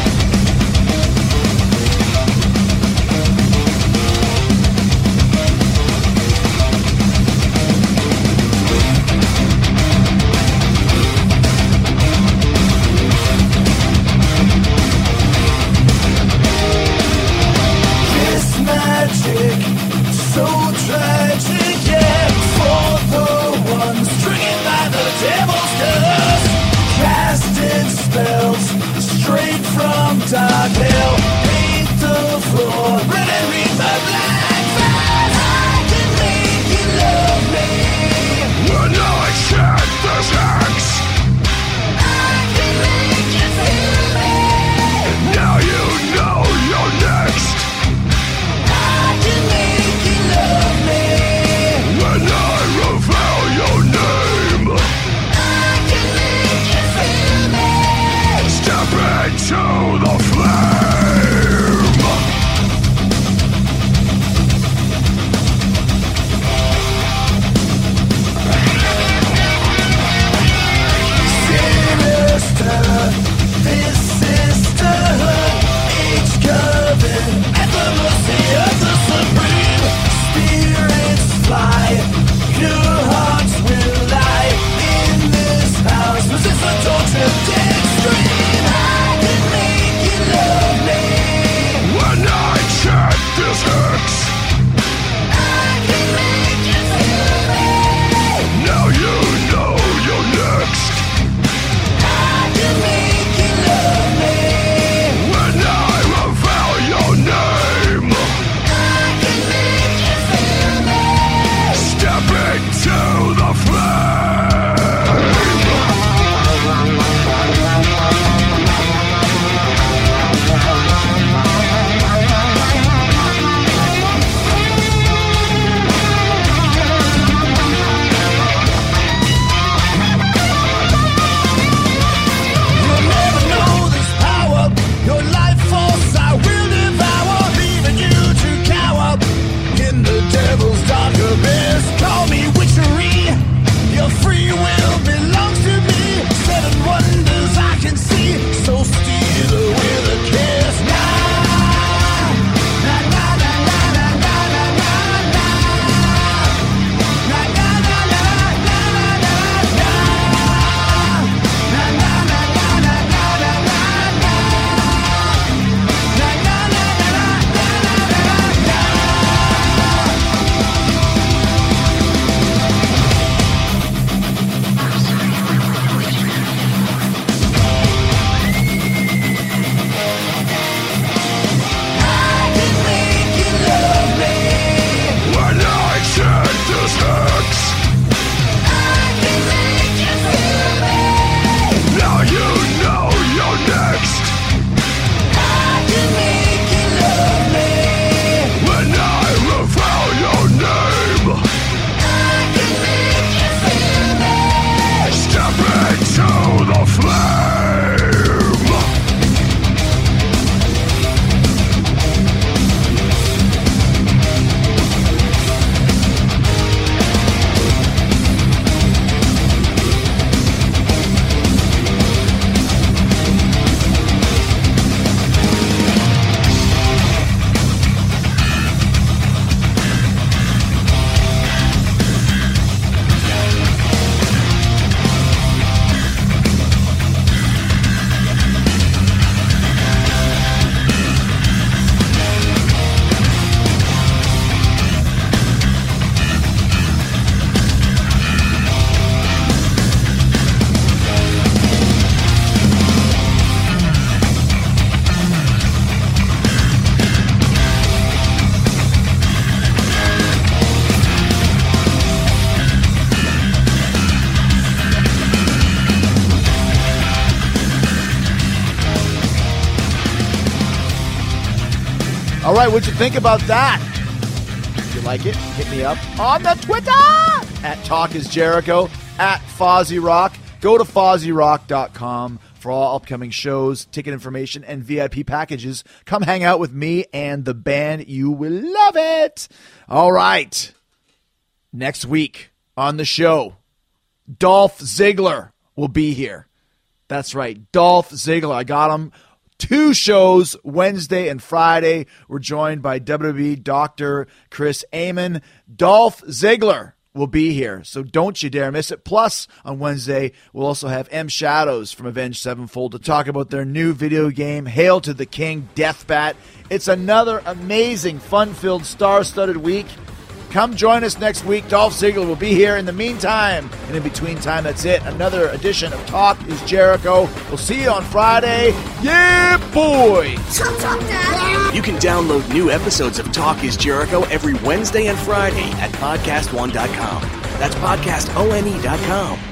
S12: So tragic, yeah, for the ones stricken by the devil's curse, casted spells straight from dark hell, paint the floor, red and read my black fire. I can make you love me, and now I chant this axe. I can make you feel me, and now you know you're next. To the flame.
S4: All right, what'd you think about that? If you like it, hit me up on the Twitter at Talk is Jericho, at Fozzy Rock. Go to FozzyRock.com for all upcoming shows, ticket information, and VIP packages. Come hang out with me and the band. You will love it. All right. Next week on the show, Dolph Ziggler will be here. That's right, Dolph Ziggler. I got him 2 shows, Wednesday and Friday. We're joined by WWE Dr. Chris Amon. Dolph Ziggler will be here, so don't you dare miss it. Plus, on Wednesday, we'll also have M. Shadows from Avenged Sevenfold to talk about their new video game, Hail to the King, Deathbat. It's another amazing, fun-filled, star-studded week. Come join us next week. Dolph Ziggler will be here. In the meantime, and in between time, that's it. Another edition of Talk is Jericho. We'll see you on Friday. Yeah, boy!
S5: Talk, Dad!
S3: You can download new episodes of Talk is Jericho every Wednesday and Friday at podcast1.com. That's podcastone.com.